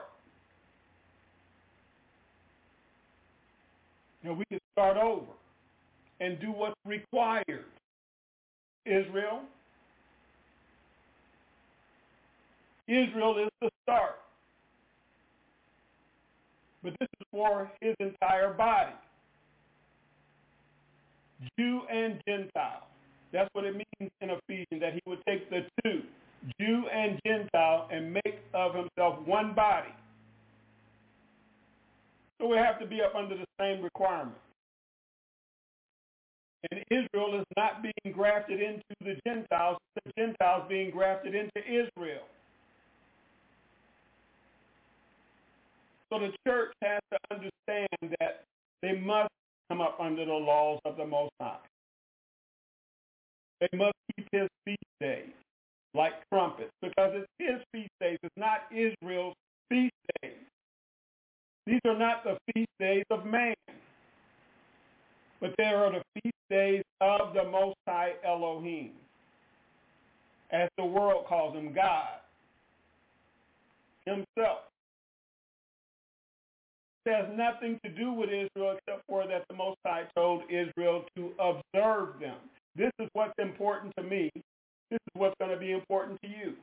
Speaker 3: You know, we can start over and do what's required. Israel. Israel is the start. But this is for his entire body. Jew and Gentile. That's what it means in Ephesians, that he would take the two, Jew and Gentile, and make of himself one body. So we have to be up under the same requirement. And Israel is not being grafted into the Gentiles, the Gentiles being grafted into Israel. So the church has to understand that they must come up under the laws of the Most High. They must keep his feast days like trumpets, because it's his feast days. It's not Israel's feast days. These are not the feast days of man, but they are the feast days of the Most High Elohim, as the world calls him, God himself. It has nothing to do with Israel except for that the Most High told Israel to observe them. This is what's important to me. This is what's going to be important to you.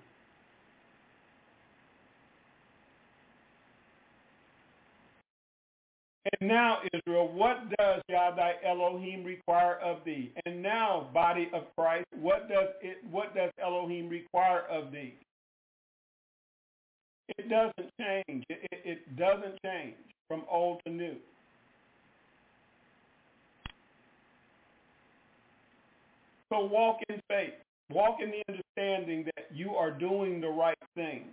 Speaker 3: And now, Israel, what does Yah thy Elohim require of thee? And now, body of Christ, what does it? What does Elohim require of thee? It doesn't change. It, it, it doesn't change from old to new. So walk in faith. Walk in the understanding that you are doing the right thing.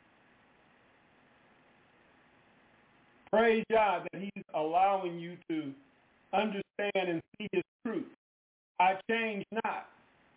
Speaker 3: Praise God that he's allowing you to understand and see his truth. I change not.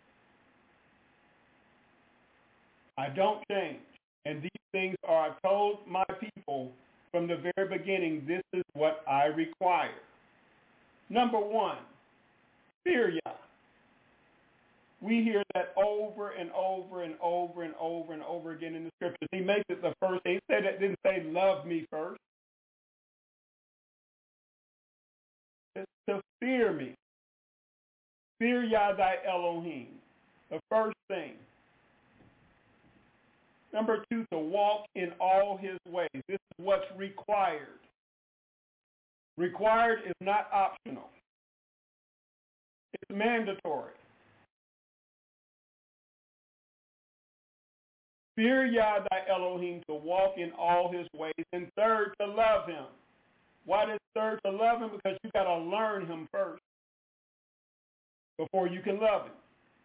Speaker 3: I don't change. And these things are, I told my people from the very beginning, this is what I require. Number one, fear Yah. We hear that over and over and over and over and over again in the scriptures. He makes it the first thing. He said it didn't say love me first. It's to fear me. Fear Yah thy Elohim. The first thing. Number two, to walk in all his ways. This is what's required. Required is not optional. It's mandatory. Fear Yah thy Elohim, to walk in all his ways. And third, to love him. Why does third to love him? Because you got to learn him first before you can love him.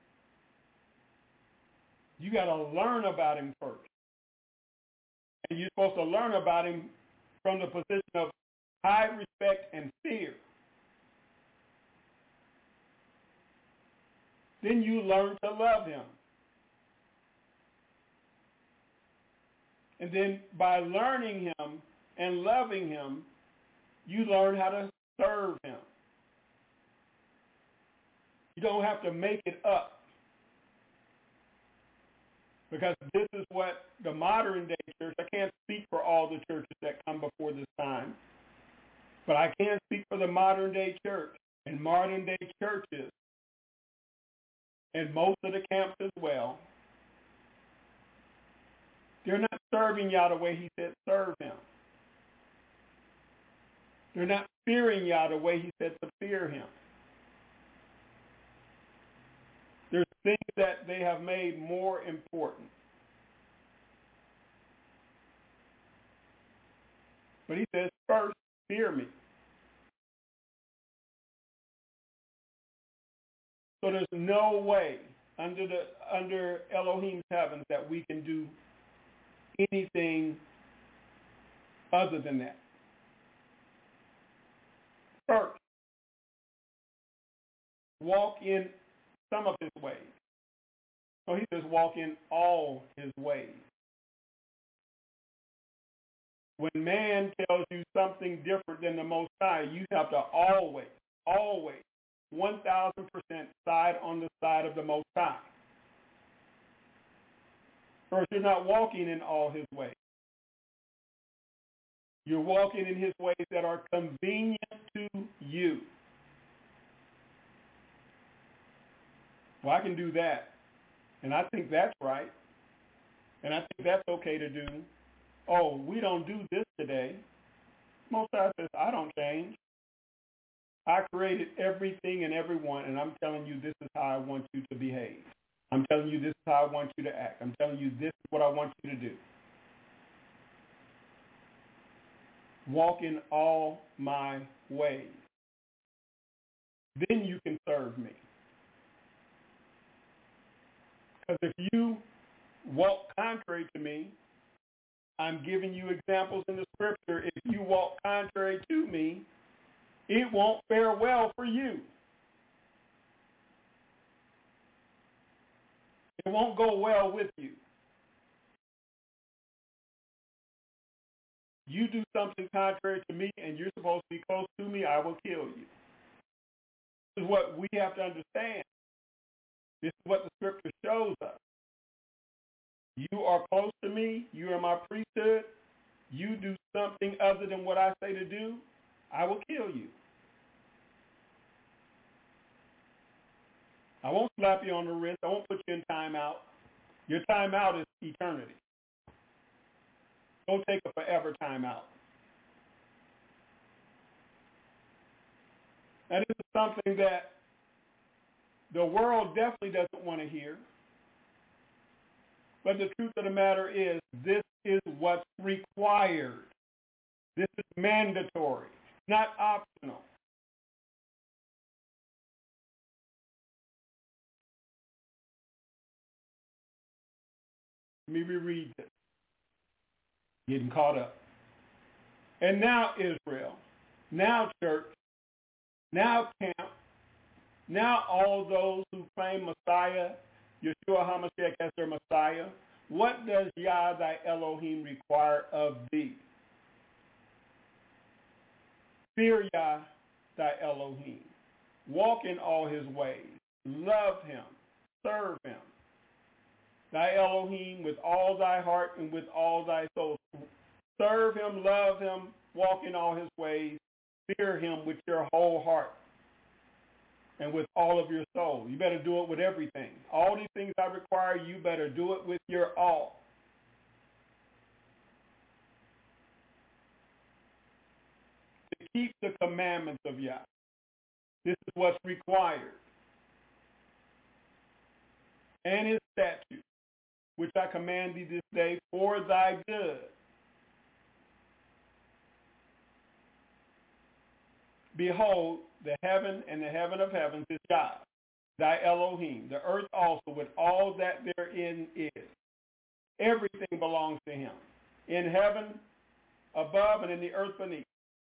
Speaker 3: You got to learn about him first. And you're supposed to learn about him from the position of high respect and fear. Then you learn to love him. And then by learning him and loving him, you learn how to serve him. You don't have to make it up. Because this is what the modern day church, I can't speak for all the churches that come before this time, but I can speak for the modern day church. And modern day churches, and most of the camps as well, they're not serving Yah the way he said serve him. They're not fearing Yah the way he said to fear him. There's things that they have made more important. But he says, first, fear me. So there's no way under the under Elohim's heavens that we can do anything other than that. First, walk in some of his ways. So he says walk in all his ways. When man tells you something different than the Most High, you have to always, always, one thousand percent side on the side of the Most High. First, you're not walking in all his ways. You're walking in his ways that are convenient to you. Well, I can do that. And I think that's right. And I think that's okay to do. Oh, we don't do this today. Most High says, I don't change. I created everything and everyone, and I'm telling you this is how I want you to behave. I'm telling you this is how I want you to act. I'm telling you this is what I want you to do. Walk in all my ways. Then you can serve me. Because if you walk contrary to me, I'm giving you examples in the scripture. If you walk contrary to me, it won't fare well for you. It won't go well with you. You do something contrary to me and you're supposed to be close to me, I will kill you. This is what we have to understand. This is what the scripture shows us. You are close to me. You are my priesthood. You do something other than what I say to do, I will kill you. I won't slap you on the wrist. I won't put you in timeout. Your timeout is eternity. Don't take a forever timeout. That is something that the world definitely doesn't want to hear. But the truth of the matter is, this is what's required. This is mandatory, not optional. Let me reread this. Getting caught up. And now Israel, now church, now camp, now all those who claim Messiah, Yeshua HaMashiach as their Messiah, what does Yah thy Elohim require of thee? Fear Yah thy Elohim. Walk in all his ways. Love him. serve him. Thy Elohim with all thy heart and with all thy soul. Serve him, love him, walk in all his ways, fear him with your whole heart and with all of your soul. You better do it with everything. All these things I require, you better do it with your all. To keep the commandments of Yah. This is what's required. And his statutes, which I command thee this day for thy good. Behold, the heaven and the heaven of heavens is God, thy Elohim, the earth also with all that therein is. Everything belongs to him, in heaven above and in the earth beneath.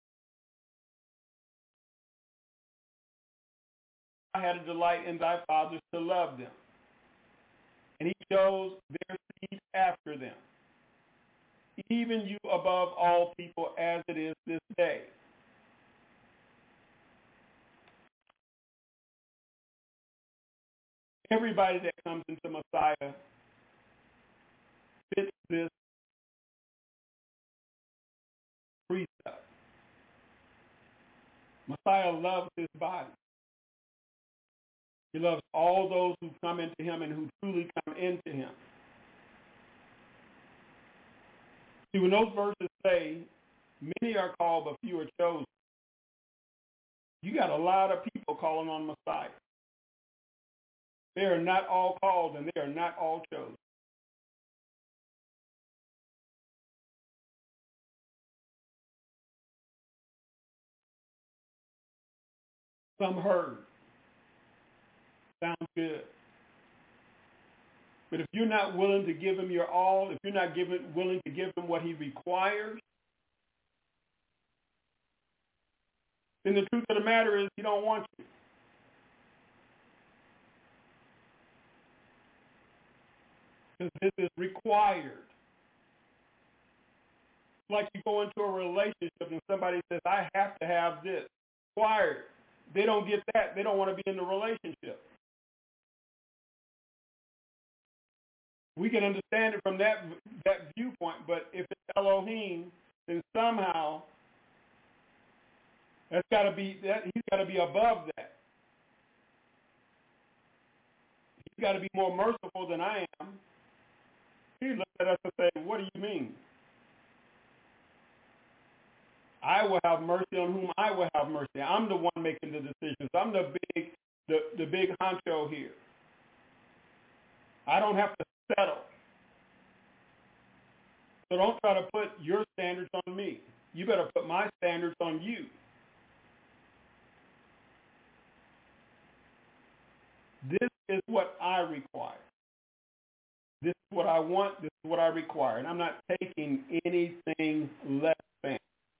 Speaker 3: I had a delight in thy fathers to love them, and he chose their seed after them, even you above all people as it is this day. Everybody that comes into Messiah fits this precept. Messiah loves his body. He loves all those who come into him and who truly come into him. See, when those verses say, many are called but few are chosen, you got a lot of people calling on Messiah. They are not all called and they are not all chosen. Some heard. Sounds good. But if you're not willing to give him your all, if you're not giving, willing to give him what he requires, then the truth of the matter is he don't want you. Because this is required. It's like you go into a relationship and somebody says, I have to have this. Required. They don't get that. They don't want to be in the relationship. We can understand it from that that viewpoint, but if it's Elohim, then somehow that's got to be that he's got to be above that. He's got to be more merciful than I am. He looks at us and says, "What do you mean? I will have mercy on whom I will have mercy. I'm the one making the decisions. I'm the big the the big honcho here. I don't have to settle. So don't try to put your standards on me. You better put my standards on you." This is what I require. This is what I want. This is what I require. And I'm not taking anything less than.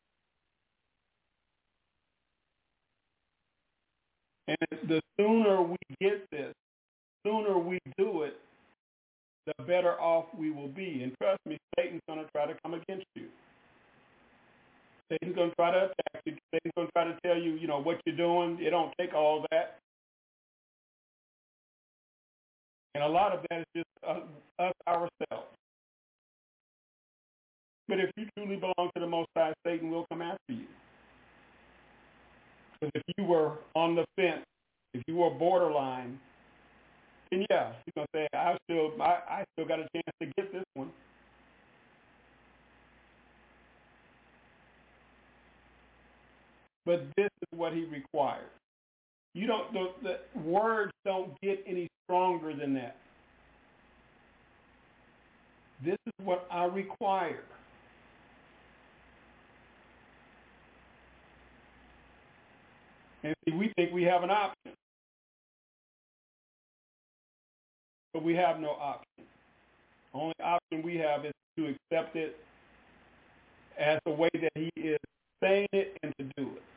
Speaker 3: And the sooner we get this, sooner we do it, the better off we will be. And trust me, Satan's going to try to come against you. Satan's going to try to attack you. Satan's going to try to tell you, you know, what you're doing. It don't take all that. And a lot of that is just uh, us ourselves. But if you truly belong to the Most High, Satan will come after you. Because if you were on the fence, if you were borderline, then yeah, he's gonna say, I still, I, I still got a chance to get this one. But this is what he requires. You don't, the, the words don't get any stronger than that. This is what I require. And see, we think we have an option. But we have no option. The only option we have is to accept it as the way that he is saying it and to do it.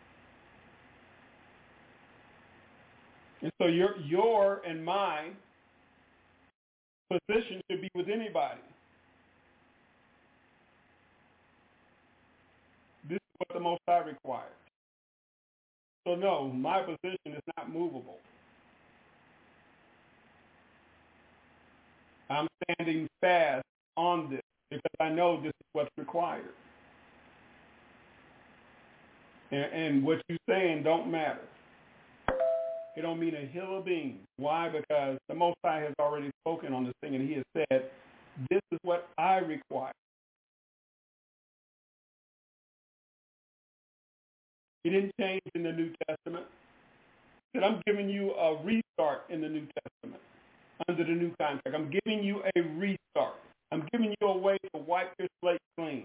Speaker 3: And so your your and my position should be with anybody. This is what the Most High requires. So no, my position is not movable. I'm standing fast on this because I know this is what's required. And, and what you're saying don't matter. It don't mean a hill of beans. Why? Because the Most High has already spoken on this thing, and he has said, this is what I require. He didn't change in the New Testament. He said, I'm giving you a restart in the New Testament under the new contract. I'm giving you a restart. I'm giving you a way to wipe your slate clean.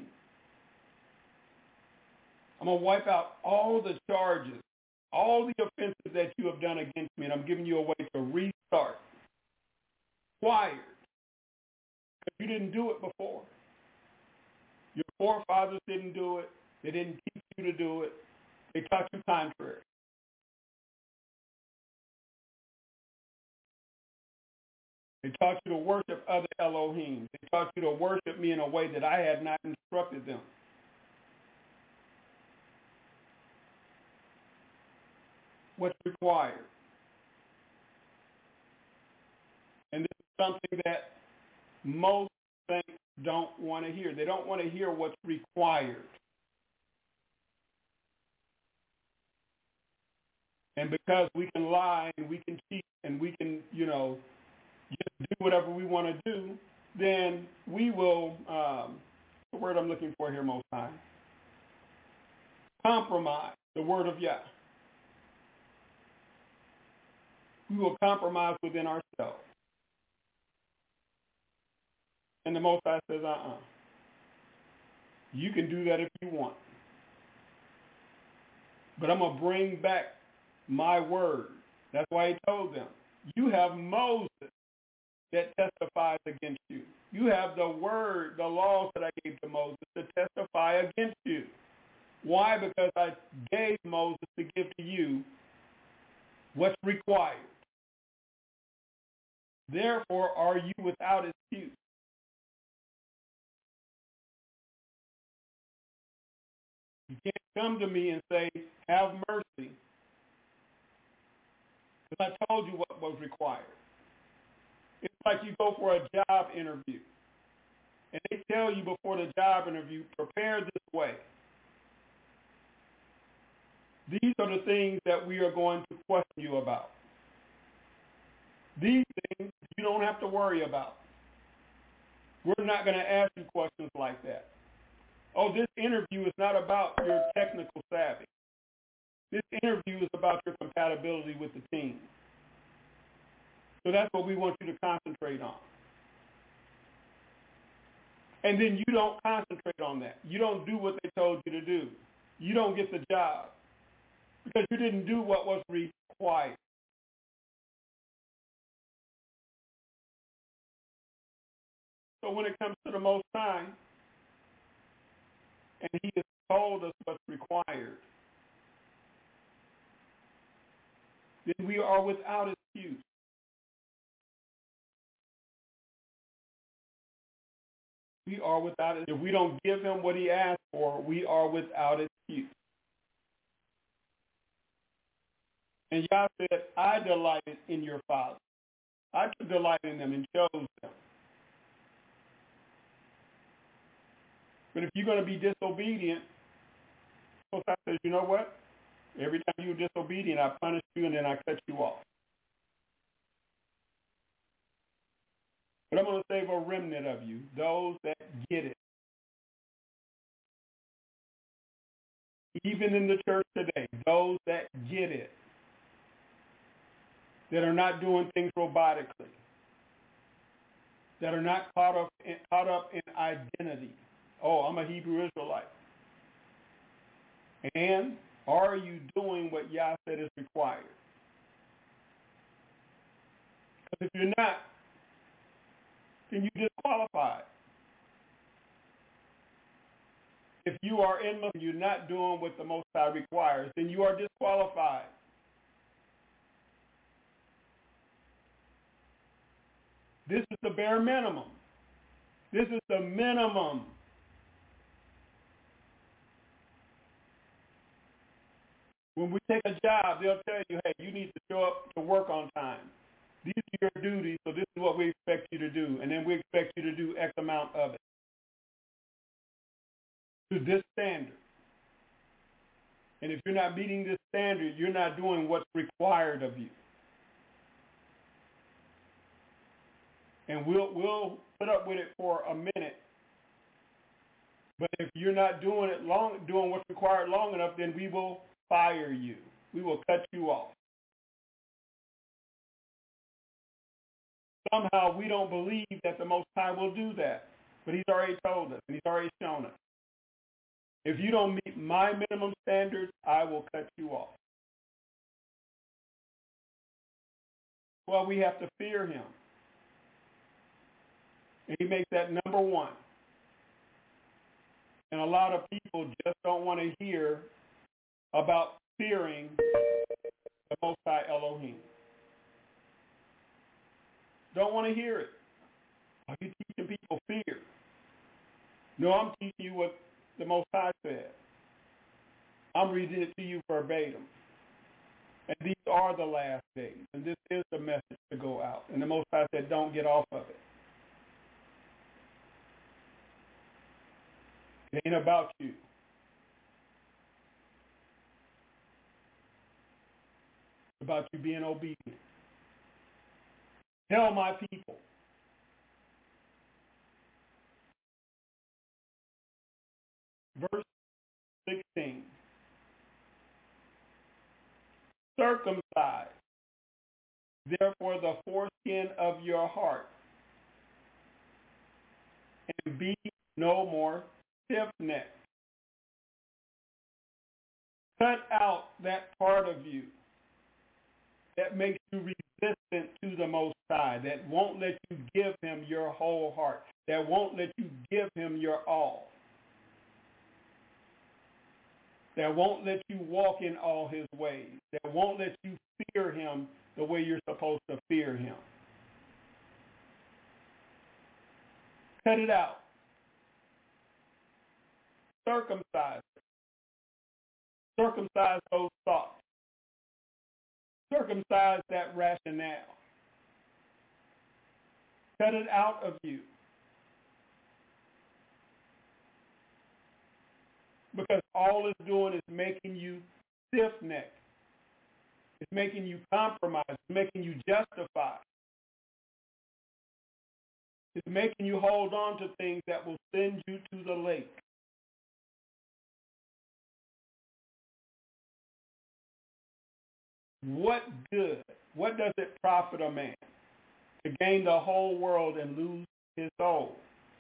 Speaker 3: I'm going to wipe out all the charges, all the offenses that you have done against me, and I'm giving you a way to restart. Required. Because you didn't do it before. Your forefathers didn't do it. They didn't teach you to do it. They taught you contrary. They taught you to worship other Elohim. They taught you to worship me in a way that I had not instructed them. What's required? And this is something that most saints don't want to hear. They don't want to hear what's required. And because we can lie and we can cheat and we can, you know, just do whatever we want to do, then we will, um, the word I'm looking for here most time, compromise the word of Yah. We will compromise within ourselves. And the Most High says, uh-uh. You can do that if you want. But I'm going to bring back my word. That's why he told them, you have Moses that testifies against you. You have the word, the laws that I gave to Moses to testify against you. Why? Because I gave Moses to give to you what's required. Therefore, are you without excuse? You can't come to me and say, have mercy, because I told you what was required. It's like you go for a job interview, and they tell you before the job interview, prepare this way. These are the things that we are going to question you about. These things you don't have to worry about. We're not going to ask you questions like that. Oh, this interview is not about your technical savvy. This interview is about your compatibility with the team. So that's what we want you to concentrate on. And then you don't concentrate on that. You don't do what they told you to do. You don't get the job because you didn't do what was required. So when it comes to the Most High, and he has told us what's required, then we are without excuse. We are without, if we don't give him what he asked for, we are without excuse. And Yah said, I delighted in your father. I took delight in them and chose them. But if you're going to be disobedient, so I says, you know what? Every time you're disobedient, I punish you and then I cut you off. But I'm going to save a remnant of you, those that get it. Even in the church today, those that get it, that are not doing things robotically, that are not caught up in, caught up in identity. Oh, I'm a Hebrew Israelite. And are you doing what Yah said is required? Because if you're not, then you're disqualified. If you are in Muslim, you're not doing what the Most High requires, then you are disqualified. This is the bare minimum. This is the minimum. When we take a job, they'll tell you, hey, you need to show up to work on time. These are your duties, so this is what we expect you to do. And then we expect you to do X amount of it. To this standard. And if you're not meeting this standard, you're not doing what's required of you. And we'll we'll put up with it for a minute. But if you're not doing it long, doing what's required long enough, then we will fire you. We will cut you off. Somehow we don't believe that the Most High will do that. But he's already told us, and he's already shown us. If you don't meet my minimum standards, I will cut you off. Well, we have to fear him. And he makes that number one. And a lot of people just don't want to hear about fearing the Most High Elohim. Don't want to hear it. Are you teaching people fear? No, I'm teaching you what the Most High said. I'm reading it to you verbatim. And these are the last days. And this is the message to go out. And the Most High said, don't get off of it. It ain't about you. It's about you being obedient. Tell my people. Verse sixteen. Circumcise, therefore, the foreskin of your heart, and be no more stiff-necked. Cut out that part of you that makes you resistant to the Most High, that won't let you give him your whole heart, that won't let you give him your all, that won't let you walk in all his ways, that won't let you fear him the way you're supposed to fear him. Cut it out. Circumcise it. Circumcise those thoughts. Circumcise that rationale. Cut it out of you. Because all it's doing is making you stiff-necked. It's making you compromise. It's making you justify. It's making you hold on to things that will send you to the lake. What good, what does it profit a man to gain the whole world and lose his soul?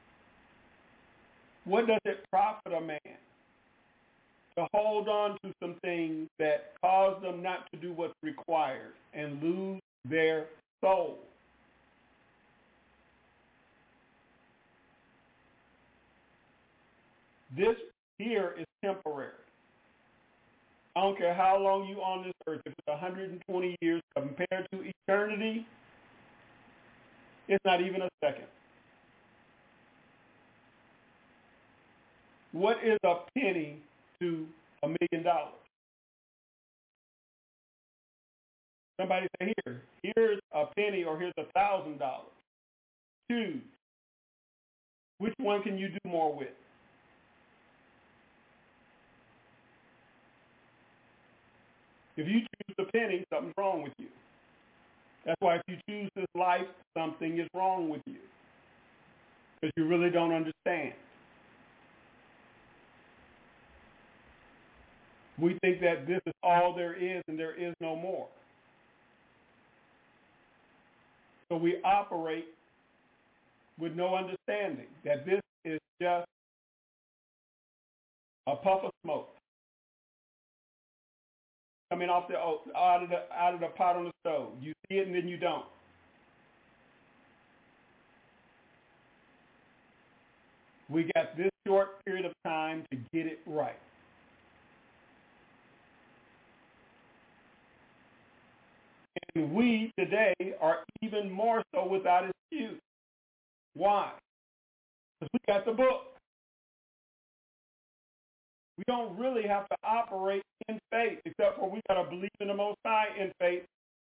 Speaker 3: What does it profit a man to hold on to some things that cause them not to do what's required and lose their soul? This here is temporary. I don't care how long you on this earth. If it's one hundred twenty years compared to eternity, it's not even a second. What is a penny to a million dollars? Somebody say, here, here's a penny or here's a thousand dollars. Choose. Which one can you do more with? If you choose the penny, something's wrong with you. That's why if you choose this life, something is wrong with you. Because you really don't understand. We think that this is all there is and there is no more. So we operate with no understanding that this is just a puff of smoke coming off the out of the out of the pot on the stove. You see it and then you don't. We got this short period of time to get it right. And we today are even more so without excuse. Why? Because we got the book. We don't really have to operate in faith, except for we got to believe in the Most High in faith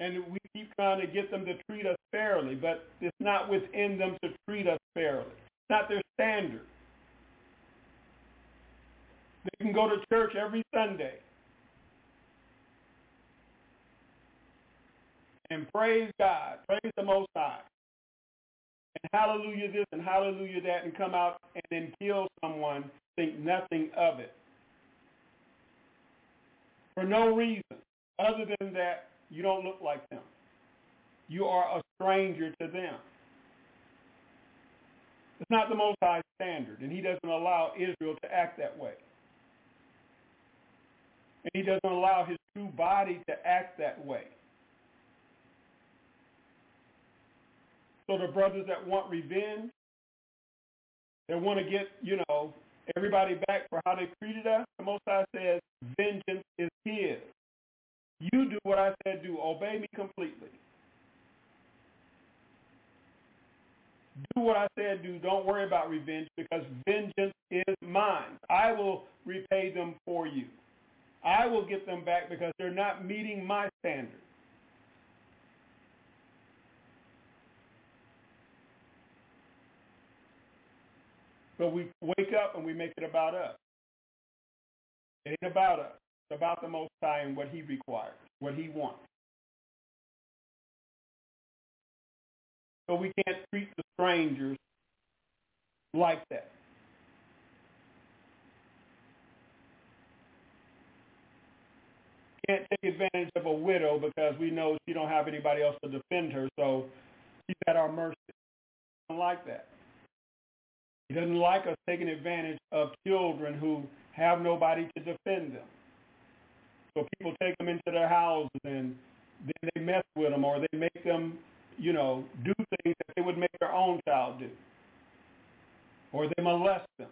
Speaker 3: And we keep trying to get them to treat us fairly, but it's not within them to treat us fairly. It's not their standard. They can go to church every Sunday and praise God, praise the Most High, and hallelujah this and hallelujah that, and come out and then kill someone, think nothing of it. For no reason other than that you don't look like them. You are a stranger to them. It's not the Most High standard, and he doesn't allow Israel to act that way. And he doesn't allow his true body to act that way. So the brothers that want revenge, that want to get, you know, everybody back for how they treated us, the Most High says, vengeance is his. You do what I said do. Obey me completely. Do what I said do. Don't worry about revenge, because vengeance is mine. I will repay them for you. I will get them back because they're not meeting my standards. So we wake up and we make it about us. It ain't about us. It's about the Most High and what he requires, what he wants. So we can't treat the strangers like that. Can't take advantage of a widow because we know she don't have anybody else to defend her, so she's at our mercy. He doesn't like that. He doesn't like us taking advantage of children who have nobody to defend them. So people take them into their houses and then they mess with them, or they make them, you know, do things that they would make their own child do. Or they molest them.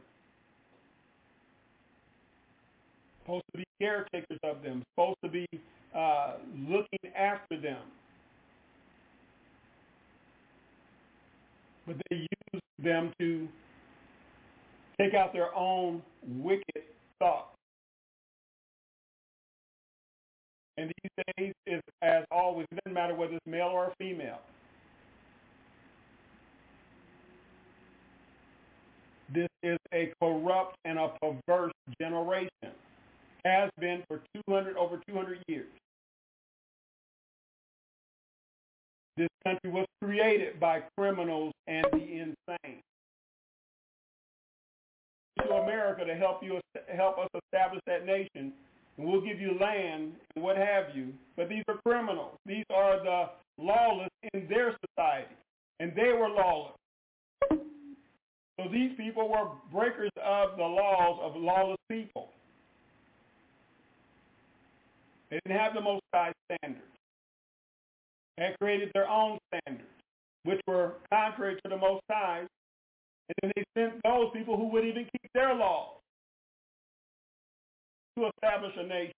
Speaker 3: Supposed to be caretakers of them, supposed to be uh, looking after them. But they use them to take out their own wicked thoughts. And these days, is, as always, it doesn't matter whether it's male or female. This is a corrupt and a perverse generation. Has been for two hundred over two hundred years. This country was created by criminals and the insane. To America to help you help us establish that nation, and we'll give you land and what have you. But these are criminals. These are the lawless in their society, and they were lawless. So these people were breakers of the laws of lawless people. They didn't have the Most High standards. They had created their own standards, which were contrary to the Most High. And then they sent those people who would even keep their laws to establish a nation.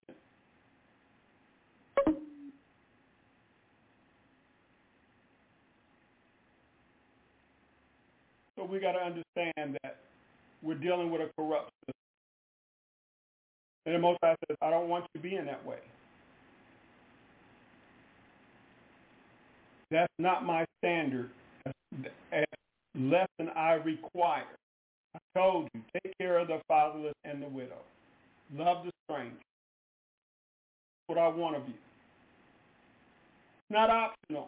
Speaker 3: So we got to understand that we're dealing with a corrupt system. And the Most High says, I don't want you being that way. That's not my standard. That's less than I require. I told you, take care of the fatherless and the widow. Love the stranger. That's what I want of you. It's not optional.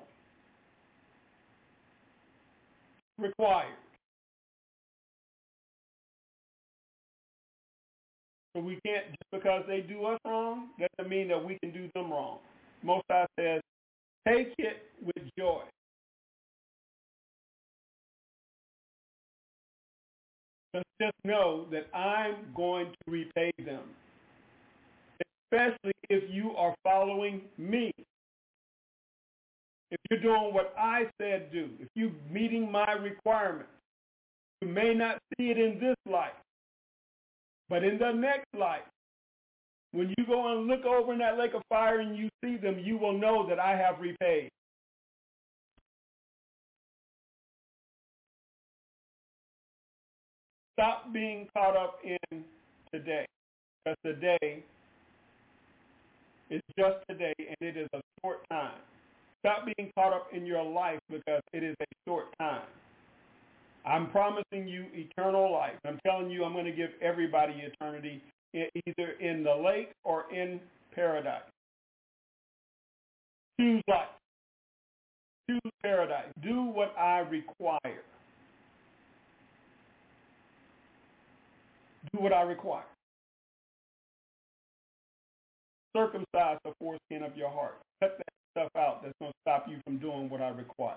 Speaker 3: It's required. So we can't, just because they do us wrong, doesn't mean that we can do them wrong. Most High says, take it with joy. But just know that I'm going to repay them, especially if you are following me. If you're doing what I said do, if you're meeting my requirements, you may not see it in this life, but in the next life, when you go and look over in that lake of fire and you see them, you will know that I have repaid. Stop being caught up in today, because today is just today, and it is a short time. Stop being caught up in your life because it is a short time. I'm promising you eternal life. I'm telling you I'm going to give everybody eternity either in the lake or in paradise. Choose life. Choose paradise. Do what I require. Do what I require. Circumcise the foreskin of your heart. Cut that stuff out that's going to stop you from doing what I require.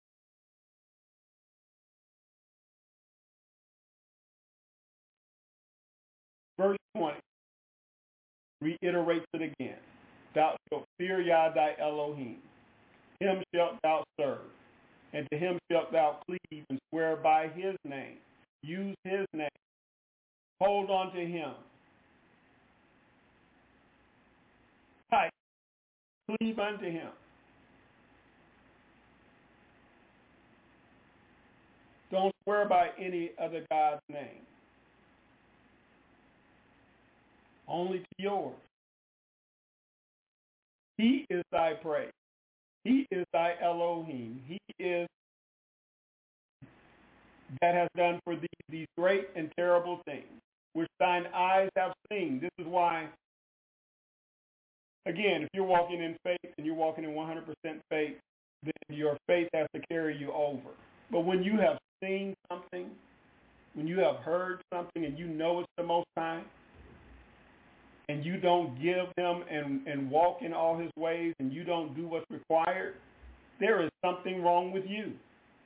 Speaker 3: Verse twenty reiterates it again. Thou shalt fear Yah thy Elohim. Him shalt thou serve, and to him shalt thou cleave and swear by his name. Use his name. Hold on to him. Tight. Cleave unto him. Don't swear by any other God's name. Only to yours. He is thy praise. He is thy Elohim. He is that has done for thee these great and terrible things, which thine eyes have seen. This is why, again, if you're walking in faith and you're walking in one hundred percent faith, then your faith has to carry you over. But when you have seen something, when you have heard something and you know it's the Most High, and you don't give him and, and walk in all his ways, and you don't do what's required, there is something wrong with you.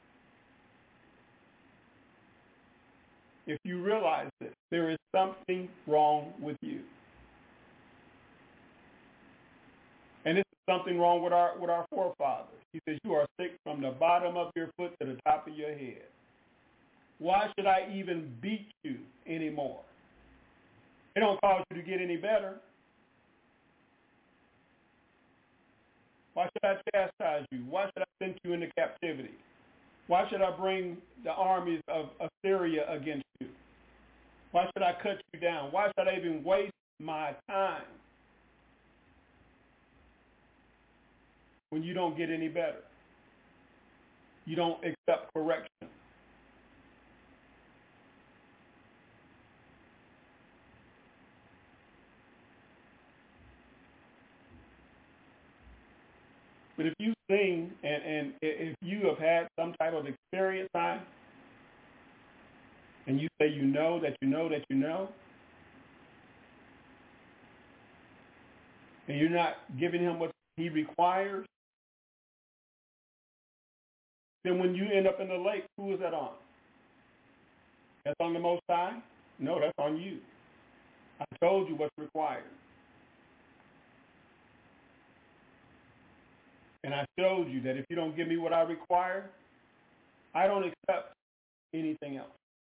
Speaker 3: If you realize this, there is something wrong with you. And this is something wrong with our with our forefathers. He says, you are sick from the bottom of your foot to the top of your head. Why should I even beat you anymore? It don't cause you to get any better. Why should I chastise you? Why should I send you into captivity? Why should I bring the armies of Assyria against you? Why should I cut you down? Why should I even waste my time when you don't get any better? You don't accept correction. But if you sing and, and if you have had some type of experience time, and you say you know that you know that you know, and you're not giving him what he requires, then when you end up in the lake, who is that on? That's on the Most High? No, that's on you. I told you what's required. And I showed you that if you don't give me what I require, I don't accept anything else.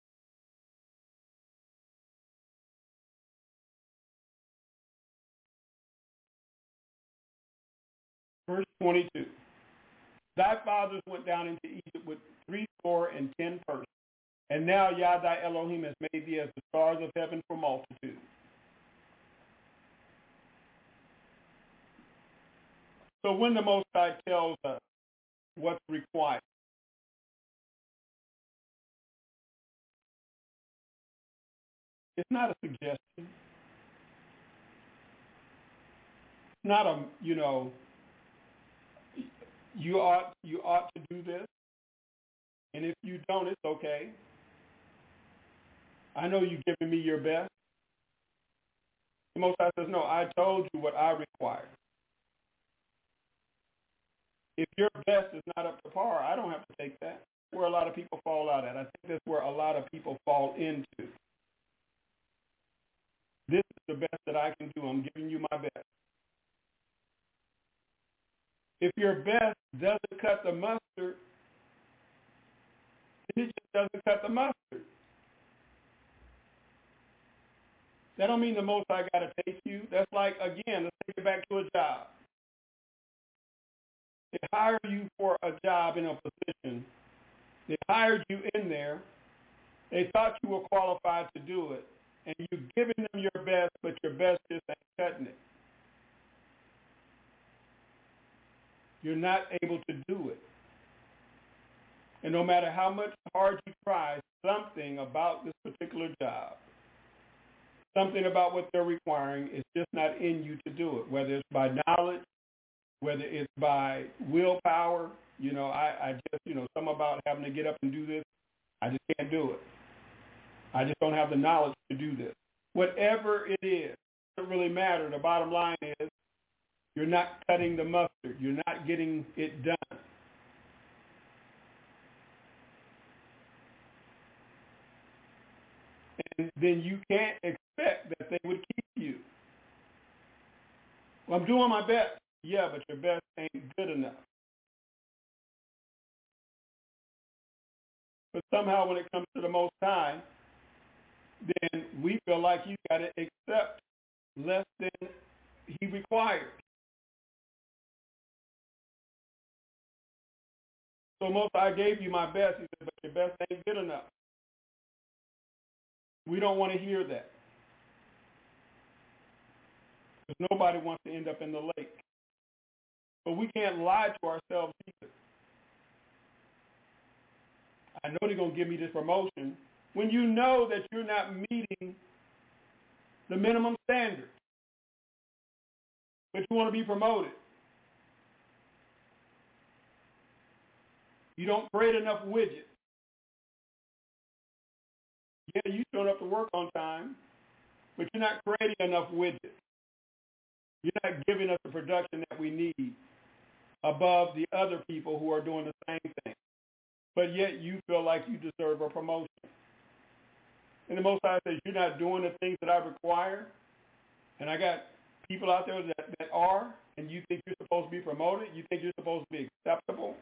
Speaker 3: Verse twenty-two. Thy fathers went down into Egypt with three score and ten persons, and now Yah thy Elohim has made thee as the stars of heaven for multitude. So when the Most High tells us what's required, it's not a suggestion. It's not a, you know, you ought you ought to do this, and if you don't, it's okay. I know you're giving me your best. The Most High says, no, I told you what I require. If your best is not up to par, I don't have to take that. That's where a lot of people fall out at. I think that's where a lot of people fall into. This is the best that I can do. I'm giving you my best. If your best doesn't cut the mustard, then it just doesn't cut the mustard. That don't mean the Most High got to take you. That's like, again, let's take it back to a job. They hired you for a job in a position. They hired you in there. They thought you were qualified to do it. And you're giving them your best, but your best just ain't cutting it. You're not able to do it. And no matter how much hard you try, something about this particular job, something about what they're requiring is just not in you to do it, whether it's by knowledge, whether it's by willpower. You know, I, I just, you know, something about having to get up and do this, I just can't do it. I just don't have the knowledge to do this. Whatever it is, it doesn't really matter. The bottom line is you're not cutting the mustard. You're not getting it done. And then you can't expect that they would keep you. Well, I'm doing my best. Yeah, but your best ain't good enough. But somehow when it comes to the Most High, then we feel like you got to accept less than he required. So Most High gave you my best. He said, but your best ain't good enough. We don't want to hear that. Because nobody wants to end up in the lake. But we can't lie to ourselves either. I know they're going to give me this promotion when you know that you're not meeting the minimum standard. But you want to be promoted. You don't create enough widgets. Yeah, you showed up to work on time, but you're not creating enough widgets. You're not giving us the production that we need above the other people who are doing the same thing. But yet you feel like you deserve a promotion. And the Most High says, you're not doing the things that I require, and I got people out there that, that are, and you think you're supposed to be promoted? You think you're supposed to be acceptable?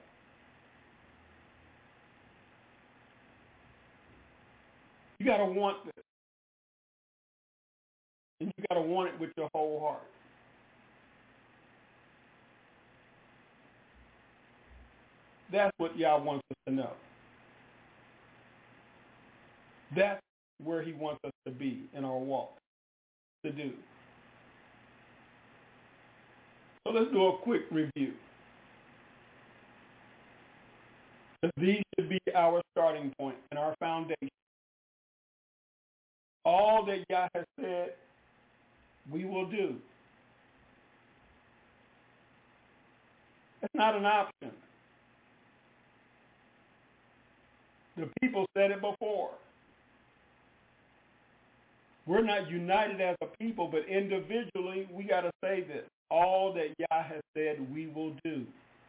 Speaker 3: You got to want this. And you got to want it with your whole heart. That's what Yah wants us to know. That's where he wants us to be in our walk, to do. So let's do a quick review. These should be our starting point and our foundation. All that Yah has said, we will do. It's not an option. The people said it before. We're not united as a people, but individually, we got to say this. All that Yah has said, we will do.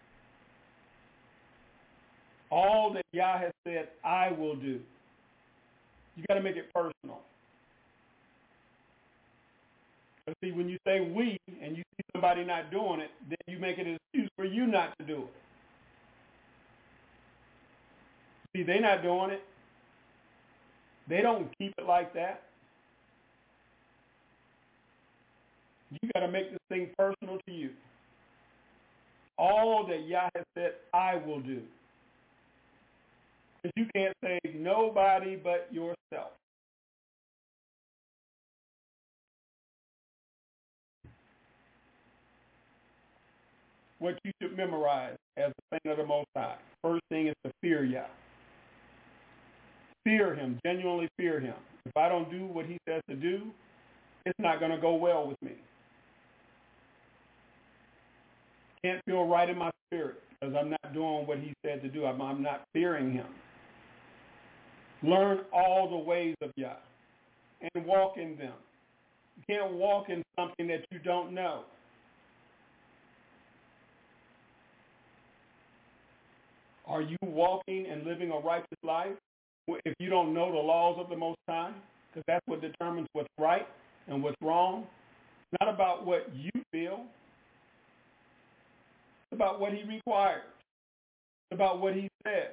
Speaker 3: All that Yah has said, I will do. You got to make it personal. But see, when you say we and you see somebody not doing it, then you make it an excuse for you not to do it. See, they're not doing it. They don't keep it like that. You got to make this thing personal to you. All that Yah has said, I will do. Because you can't save nobody but yourself. What you should memorize as a saint of the Most High. First thing is to fear Yah. Fear him, genuinely fear him. If I don't do what he says to do, it's not going to go well with me. Can't feel right in my spirit because I'm not doing what he said to do. I'm, I'm not fearing him. Learn all the ways of Yah and walk in them. You can't walk in something that you don't know. Are you walking and living a righteous life if you don't know the laws of the Most High? Because that's what determines what's right and what's wrong. It's not about what you feel. It's about what he requires. It's about what he said.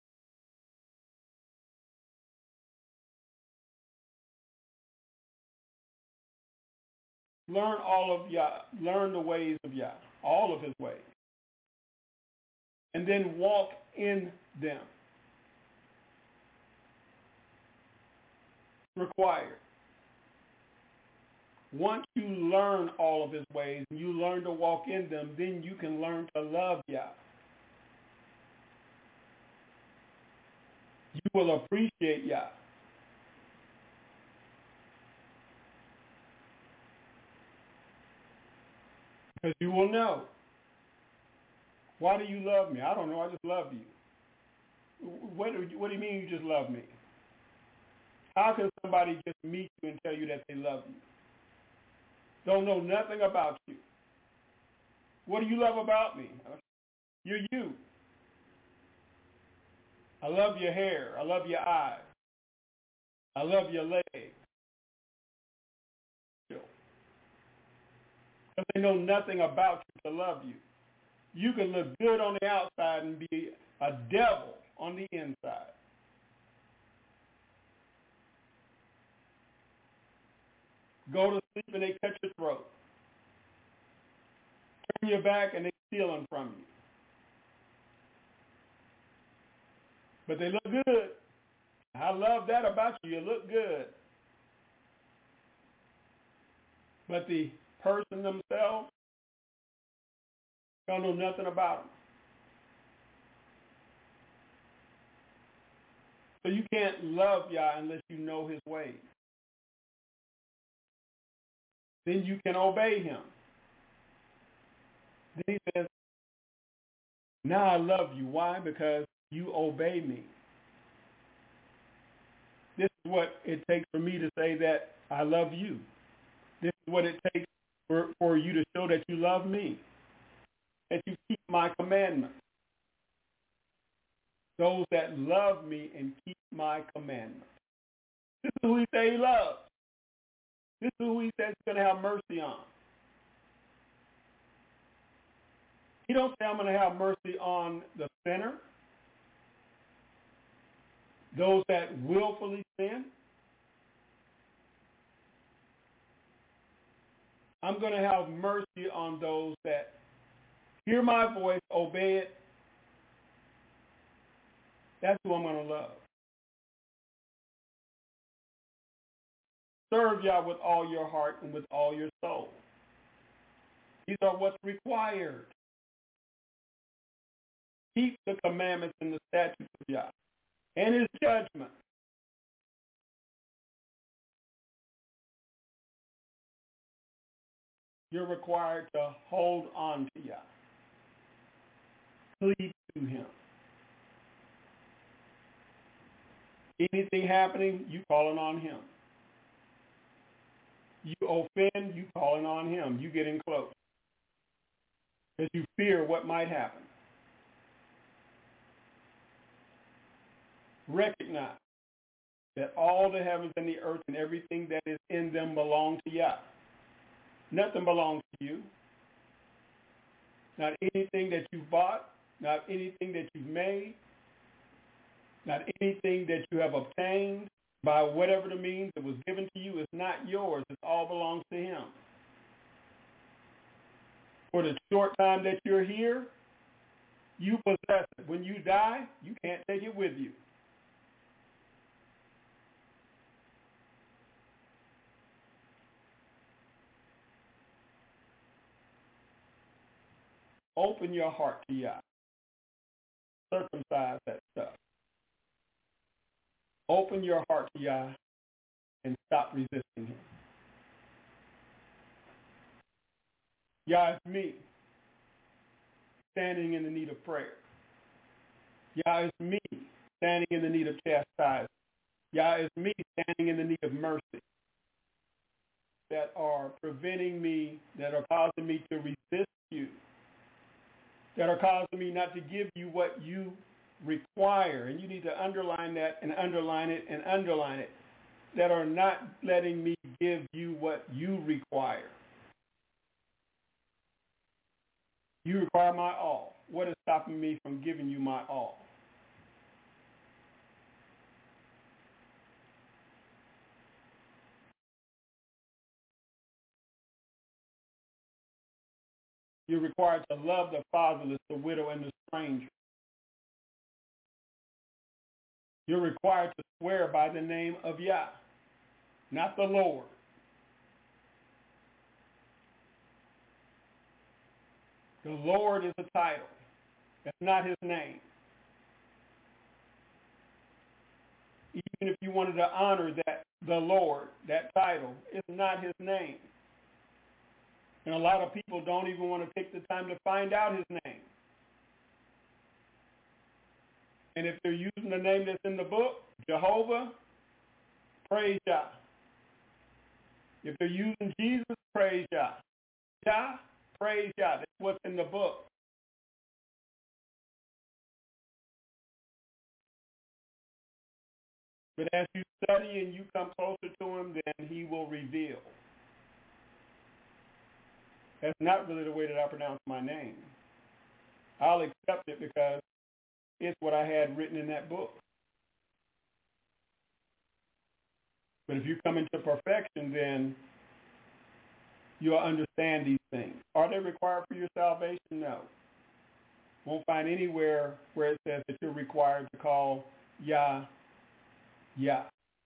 Speaker 3: Learn all of Yah. Learn the ways of Yah, all of his ways. And then walk in them. Required. once you learn all of his ways and you learn to walk in them, then you can learn to love Yah. You will appreciate Yah. Because you will know. Why do you love me? I don't know. I just love you. What do you, what do you mean you just love me? How can somebody just meet you and tell you that they love you? Don't know nothing about you. What do you love about me? You're you. I love your hair. I love your eyes. I love your legs. Because they know nothing about you to love you. You can look good on the outside and be a devil on the inside. Go to sleep and they cut your throat. Turn your back and they're stealing from you. But they look good. I love that about you. You look good. But the person themselves don't know nothing about them. So you can't love Yah unless you know his ways. Then you can obey him. Then he says, now I love you. Why? Because you obey me. This is what it takes for me to say that I love you. This is what it takes for, for you to show that you love me, that you keep my commandments. Those that love me and keep my commandments. This is who he said he loves. This is who he says he's going to have mercy on. He don't say I'm going to have mercy on the sinner, those that willfully sin. I'm going to have mercy on those that hear my voice, obey it. That's who I'm going to love. Serve Yah with all your heart and with all your soul. These are what's required. Keep the commandments and the statutes of Yah and his judgment. You're required to hold on to Yah. Cleave to him. Anything happening, you calling on him. You offend, you calling on him. You getting close. Because you fear what might happen. Recognize that all the heavens and the earth and everything that is in them belong to Yah. Nothing belongs to you. Not anything that you bought, not anything that you've made, not anything that you have obtained by whatever the means that was given to you is not yours. It all belongs to him. For the short time that you're here, you possess it. When you die, you can't take it with you. Open your heart to Yah. Circumcise that stuff. Open your heart to Yah and stop resisting him. Yah is me, standing in the need of prayer. Yah is me, standing in the need of chastisement. Yah is me, standing in the need of mercy, that are preventing me, that are causing me to resist you, that are causing me not to give you what you require. And you need to underline that and underline it and underline it. That are not letting me give you what you require. You require my all. What is stopping me from giving you my all? You're required to love the fatherless, the widow, and the stranger. You're required to swear by the name of Yah, not the Lord. The Lord is a title. That's not his name. Even if you wanted to honor that, the Lord, that title, it's not his name. And a lot of people don't even want to take the time to find out his name. And if they're using the name that's in the book, Jehovah, praise Yah. If they're using Jesus, praise Yah. Yah, praise Yah. That's what's in the book. But as you study and you come closer to him, then he will reveal. That's not really the way that I pronounce my name. I'll accept it because it's what I had written in that book. But if you come into perfection, then you'll understand these things. Are they required for your salvation? No. Won't find anywhere where it says that you're required to call Yah, Yah.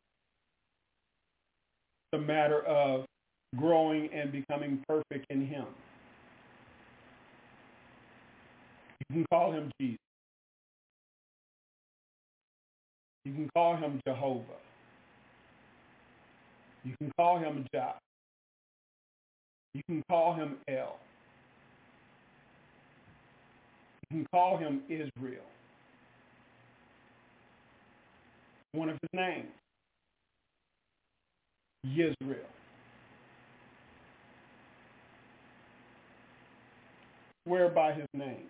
Speaker 3: It's a matter of growing and becoming perfect in him. You can call him Jesus. You can call him Jehovah. You can call him Jah. You can call him El. You can call him Israel. One of his names, Yisrael. Swear by his name,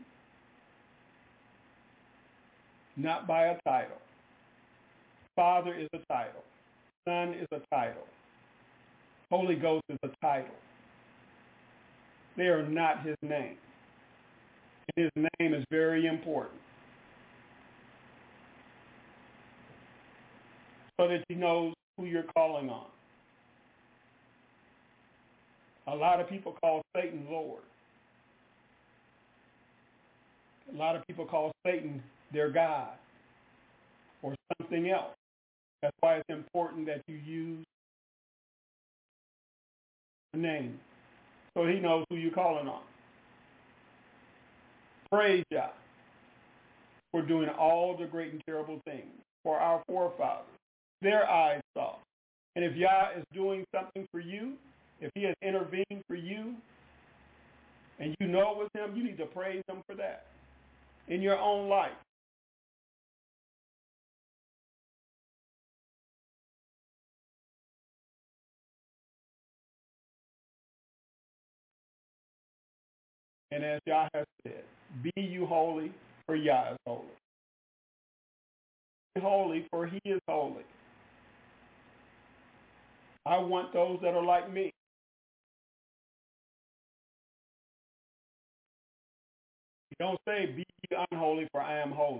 Speaker 3: not by a title. Father is a title. Son is a title. Holy Ghost is a title. They are not his name. And his name is very important, so that he knows who you're calling on. A lot of people call Satan Lord. A lot of people call Satan their God or something else. That's why it's important that you use the name so he knows who you're calling on. Praise Yah for doing all the great and terrible things for our forefathers. Their eyes saw. And if Yah is doing something for you, if he has intervened for you, and you know it was him, you need to praise him for that in your own life. And as Yah has said, be you holy, for Yah is holy. Be holy, for he is holy. I want those that are like me. You don't say, be ye unholy, for I am holy.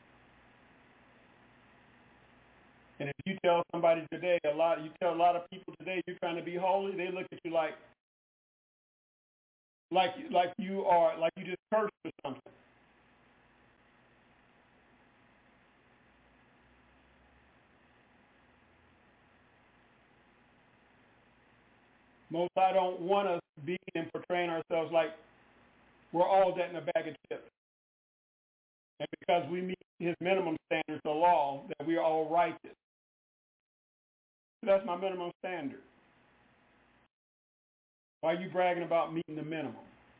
Speaker 3: And if you tell somebody today, a lot, you tell a lot of people today you're trying to be holy, they look at you like, like, like you are, like you just cursed or something. Most I don't want us being and portraying ourselves like we're all that in a bag of chips. And because we meet his minimum standards of law, that we are all righteous. That's my minimum standard. Why are you bragging about meeting the minimum?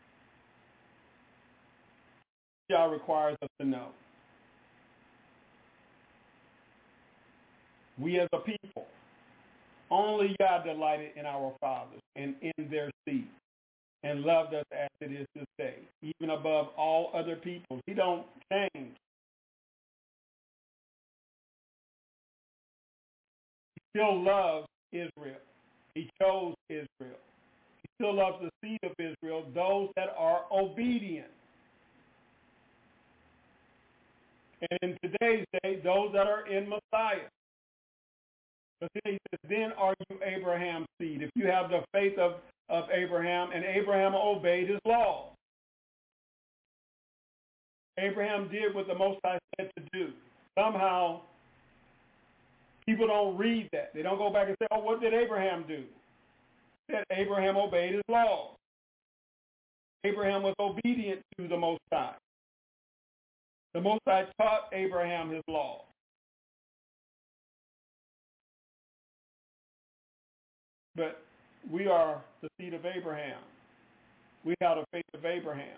Speaker 3: Yah requires us to know. We as a people, only Yah delighted in our fathers and in their seed, and loved us as it is this day, even above all other peoples. He don't change. He still loves Israel. He chose Israel. He still loves the seed of Israel, those that are obedient. And in today's day, those that are in Messiah. But then he says, then are you Abraham's seed, if you have the faith of, of Abraham, and Abraham obeyed his law. Abraham did what the Most High said to do. Somehow, people don't read that. They don't go back and say, oh, what did Abraham do? He said Abraham obeyed his law. Abraham was obedient to the Most High. The Most High taught Abraham his law. But we are the seed of Abraham. We have the faith of Abraham.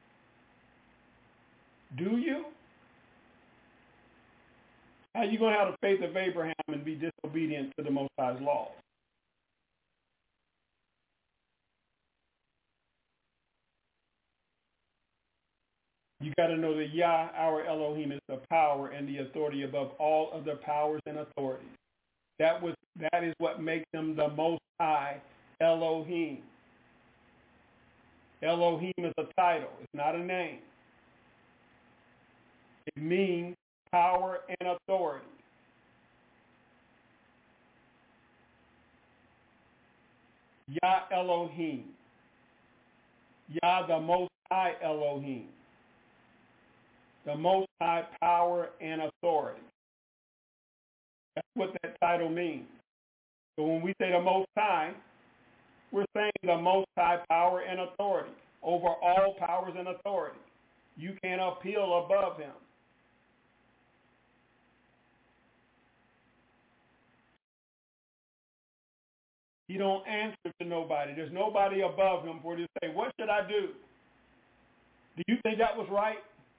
Speaker 3: Do you? How are you going to have the faith of Abraham and be disobedient to the Most High's laws? You got to know that Yah, our Elohim, is the power and the authority above all other powers and authorities. That was that is what makes him the Most High Elohim. Elohim is a title. It's not a name. It means power and authority. Yah Elohim. Yah the Most High Elohim. The Most High power and authority. That's what that title means. So when we say the Most High, we're saying the Most High power and authority over all powers and authority. You can't appeal above him. He don't answer to nobody. There's nobody above him for to say, what should I do? Do you think that was right?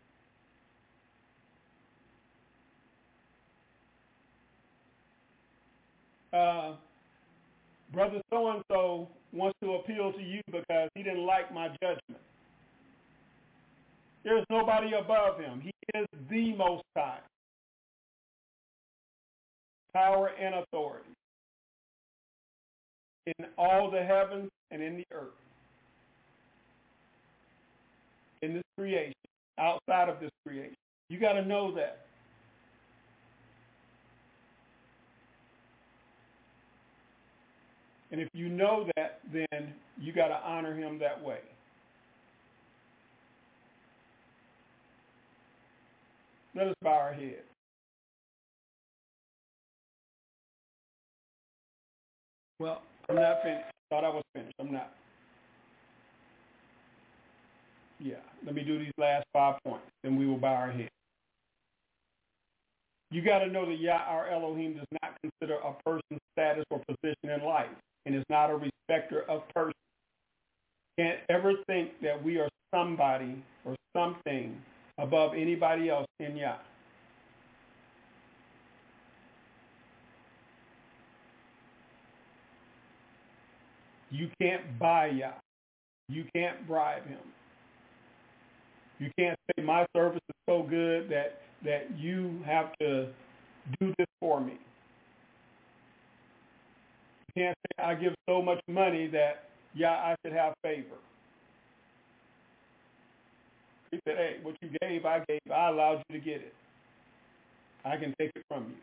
Speaker 3: Uh, brother so-and-so wants to appeal to you because he didn't like my judgment. There's nobody above him. He is the Most High. Power and authority in all the heavens and in the earth. In this creation, outside of this creation. You got to know that. And if you know that, then you got to honor him that way. Let us bow our heads. Well, I'm not finished. Thought I was finished. I'm not. Yeah, let me do these last five points, then we will bow our heads. You got to know that Yah, our Elohim, does not consider a person's status or position in life, and is not a respecter of persons. Can't ever think that we are somebody or something above anybody else in Yah. You can't buy Yah. You can't bribe him. You can't say my service is so good that, that you have to do this for me. You can't say I give so much money that, yeah, I should have favor. He said, hey, what you gave, I gave. I allowed you to get it. I can take it from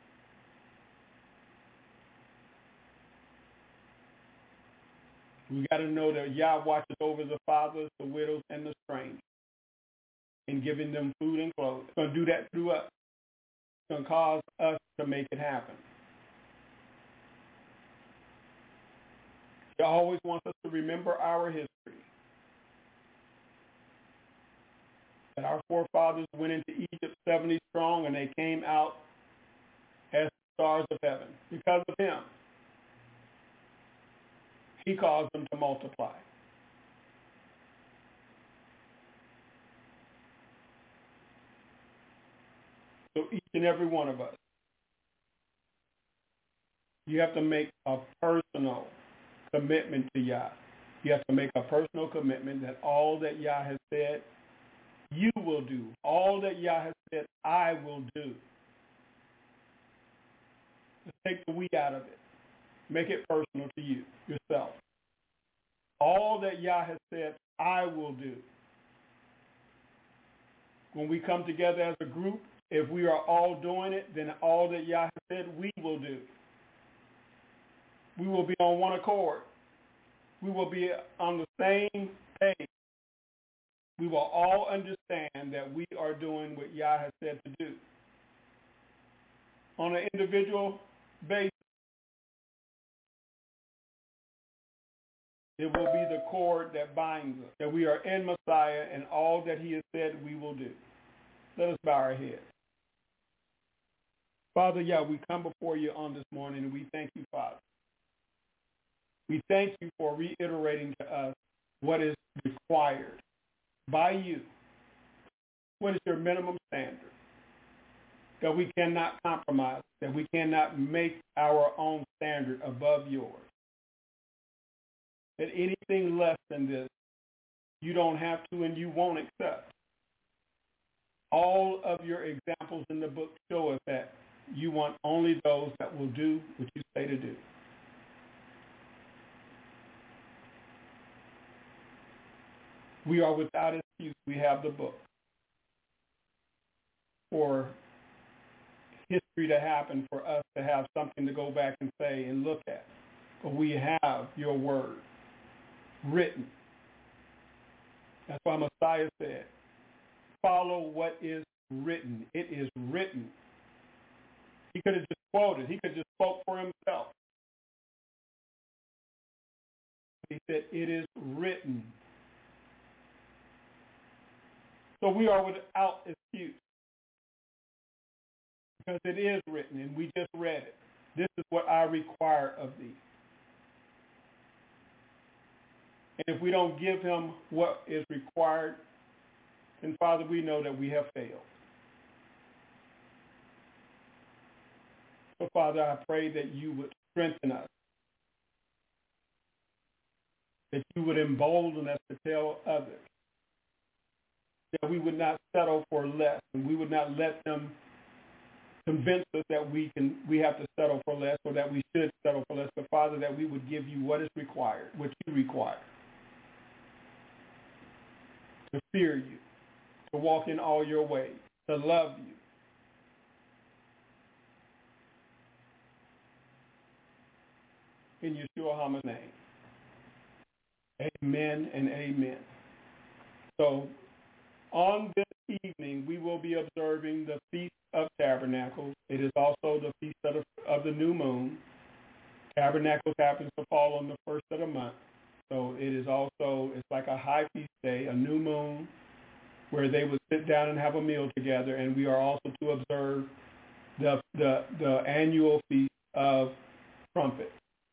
Speaker 3: you. We got to know that Yah watches over the fathers, the widows, and the strangers, in giving them food and clothes. It's going to do that through us. It's going to cause us to make it happen. He always wants us to remember our history. That our forefathers went into Egypt seventy strong, and they came out as stars of heaven. Because of him, he caused them to multiply. So each and every one of us, you have to make a personal commitment to Yah. You have to make a personal commitment that all that Yah has said, you will do. All that Yah has said, I will do. Just take the we out of it. Make it personal to you, yourself. All that Yah has said, I will do. When we come together as a group, if we are all doing it, then all that Yah has said, we will do. We will be on one accord. We will be on the same page. We will all understand that we are doing what Yah has said to do. On an individual basis, It will be the cord that binds us, that we are in Messiah and all that he has said we will do. Let us bow our heads. Father, yeah, we come before you on this morning, and we thank you, Father. We thank you for reiterating to us what is required by you. What is your minimum standard? That we cannot compromise, that we cannot make our own standard above yours. That anything less than this, you don't have to and you won't accept. All of your examples in the book show us that you want only those that will do what you say to do. We are without excuse. We have the book. For history to happen, for us to have something to go back and say and look at. But we have your word written. That's why Messiah said, follow what is written. It is written. He could have just quoted. He could have just spoke for himself. He said, it is written. So we are without excuse. Because it is written, and we just read it. This is what I require of thee. And if we don't give him what is required, then, Father, we know that we have failed. So, Father, I pray that you would strengthen us, that you would embolden us to tell others, that we would not settle for less, and we would not let them convince us that we can we have to settle for less, or that we should settle for less, but, Father, that we would give you what is required, what you require, to fear you, to walk in all your ways, to love you. In Yeshua HaMashiach's name. Amen and amen. So on this evening, we will be observing the Feast of Tabernacles. It is also the Feast of the, of the New Moon. Tabernacles happens to fall on the first of the month. So it is also, it's like a high feast day, a new moon, where they would sit down and have a meal together. And we are also to observe the the, the annual Feast of Trumpets.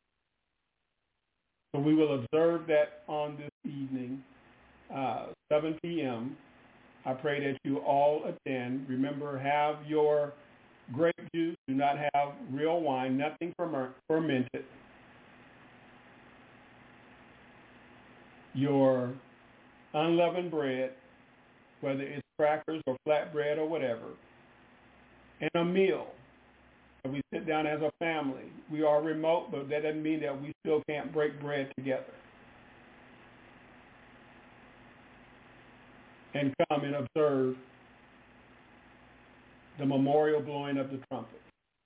Speaker 3: So we will observe that on this evening, uh, seven p.m. I pray that you all attend. Remember, have your grape juice. Do not have real wine, nothing fermented. Your unleavened bread, whether it's crackers or flatbread or whatever, and a meal. We sit down as a family. We are remote, but that doesn't mean that we still can't break bread together. And come and observe the memorial blowing of the trumpet.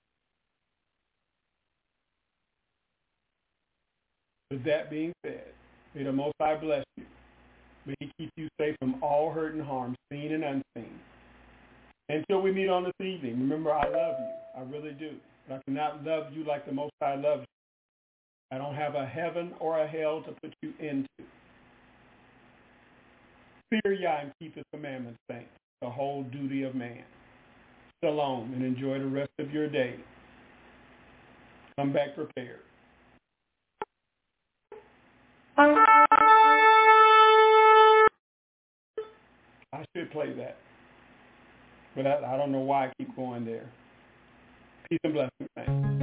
Speaker 3: With that being said, may the Most High bless you. May he keep you safe from all hurt and harm, seen and unseen. Until we meet on this evening, remember, I love you. I really do. But I cannot love you like the Most High loves you. I don't have a heaven or a hell to put you into. Fear Yah and keep his commandments, saints, the whole duty of man. Shalom, and enjoy the rest of your day. Come back prepared. I should play that. But I, I don't know why I keep going there. Peace and blessings, thanks.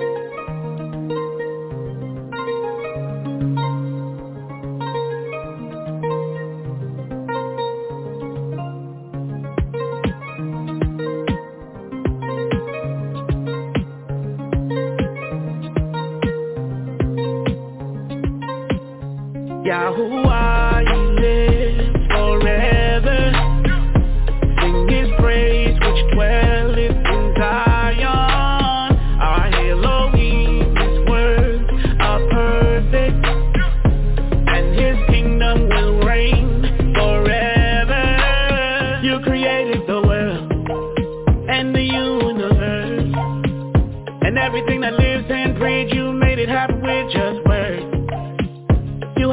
Speaker 2: Yahuwah, you live forever. Sing his praise which dwelleth in Zion. Our Elohim, his words are perfect, and his kingdom will reign forever. You created the world and the universe, and everything that lives and breathes. You made it happen with just words. You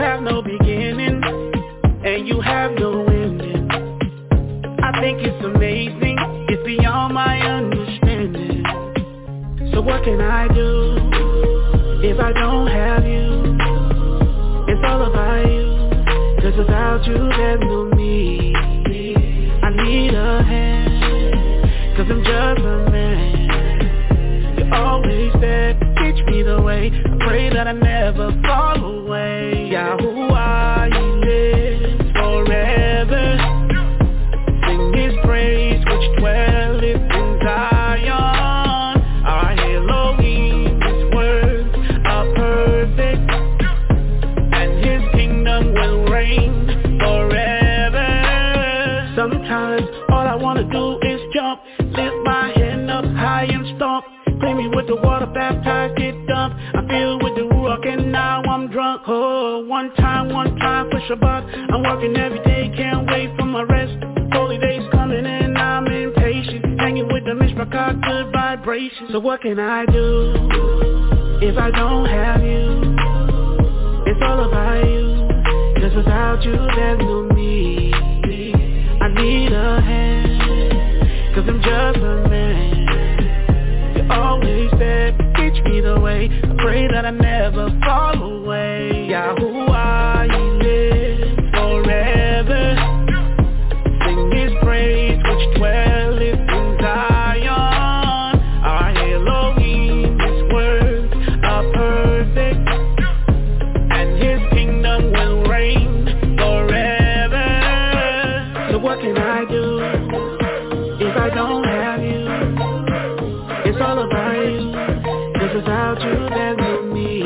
Speaker 2: and you have no ending. I think it's amazing, it's beyond my understanding. So what can I do if I don't have you? It's all about you, 'cause without you there's no me. I need a hand, 'cause I'm just a man. You're always there, teach me the way. I pray that I never fall away. Yahuwah, He lives forever. Sing His praise which dwelleth in Zion. Our Elohim, His words are perfect, and His kingdom will reign forever. Sometimes all I wanna do is jump, lift my hand up high and stomp. Clean me with the water, baptized, get dumped. I feel with the Ruach and now I'm drunk. Oh, one time, one time for Shabbat. I'm working every day, can't wait for my rest. Holy days coming and I'm impatient. Hanging with the Mishpachah, good vibrations. So what can I do if I don't have you? It's all about you, 'cause without you there's no me. I need a hand, 'cause I'm just a man. You're always there, teach me the way. I pray that I never fall away. Yahuwah, He lives forever. Sing His praise which dwelleth in Zion. Our Elohim, His words are perfect, and His kingdom will reign forever. So what can I do if I don't have you? It's all about you, 'cause without you there's no me.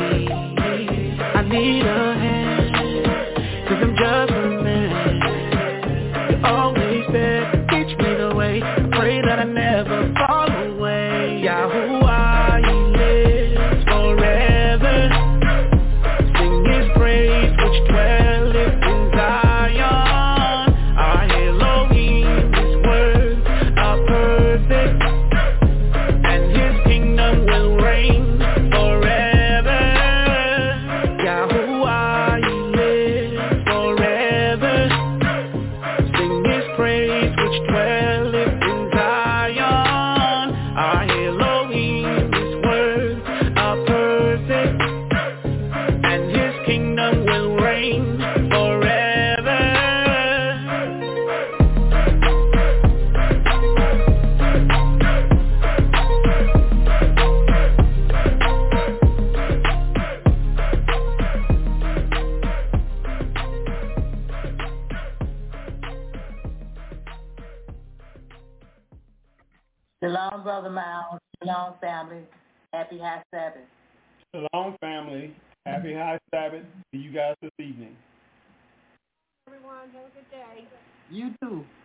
Speaker 2: I need a hand, 'cause I'm just a man. You're always there, teach me the way. I pray that I never fall away. Yahuwah, He lives forever. Sing His praise which dwelleth in Zion. Our Elohim, His words are perfect, and His kingdom will reign forever. Yahuwah, He lives forever. Sing His praise which dwelleth in Zion. Our Elohim, His words are perfect, and His kingdom will reign forever.
Speaker 5: Shalom, Brother Miles. Shalom, family. Happy High Sabbath.
Speaker 3: Shalom, family. Happy High Sabbath. See you guys this evening.
Speaker 1: Everyone, have a good day.
Speaker 5: You too.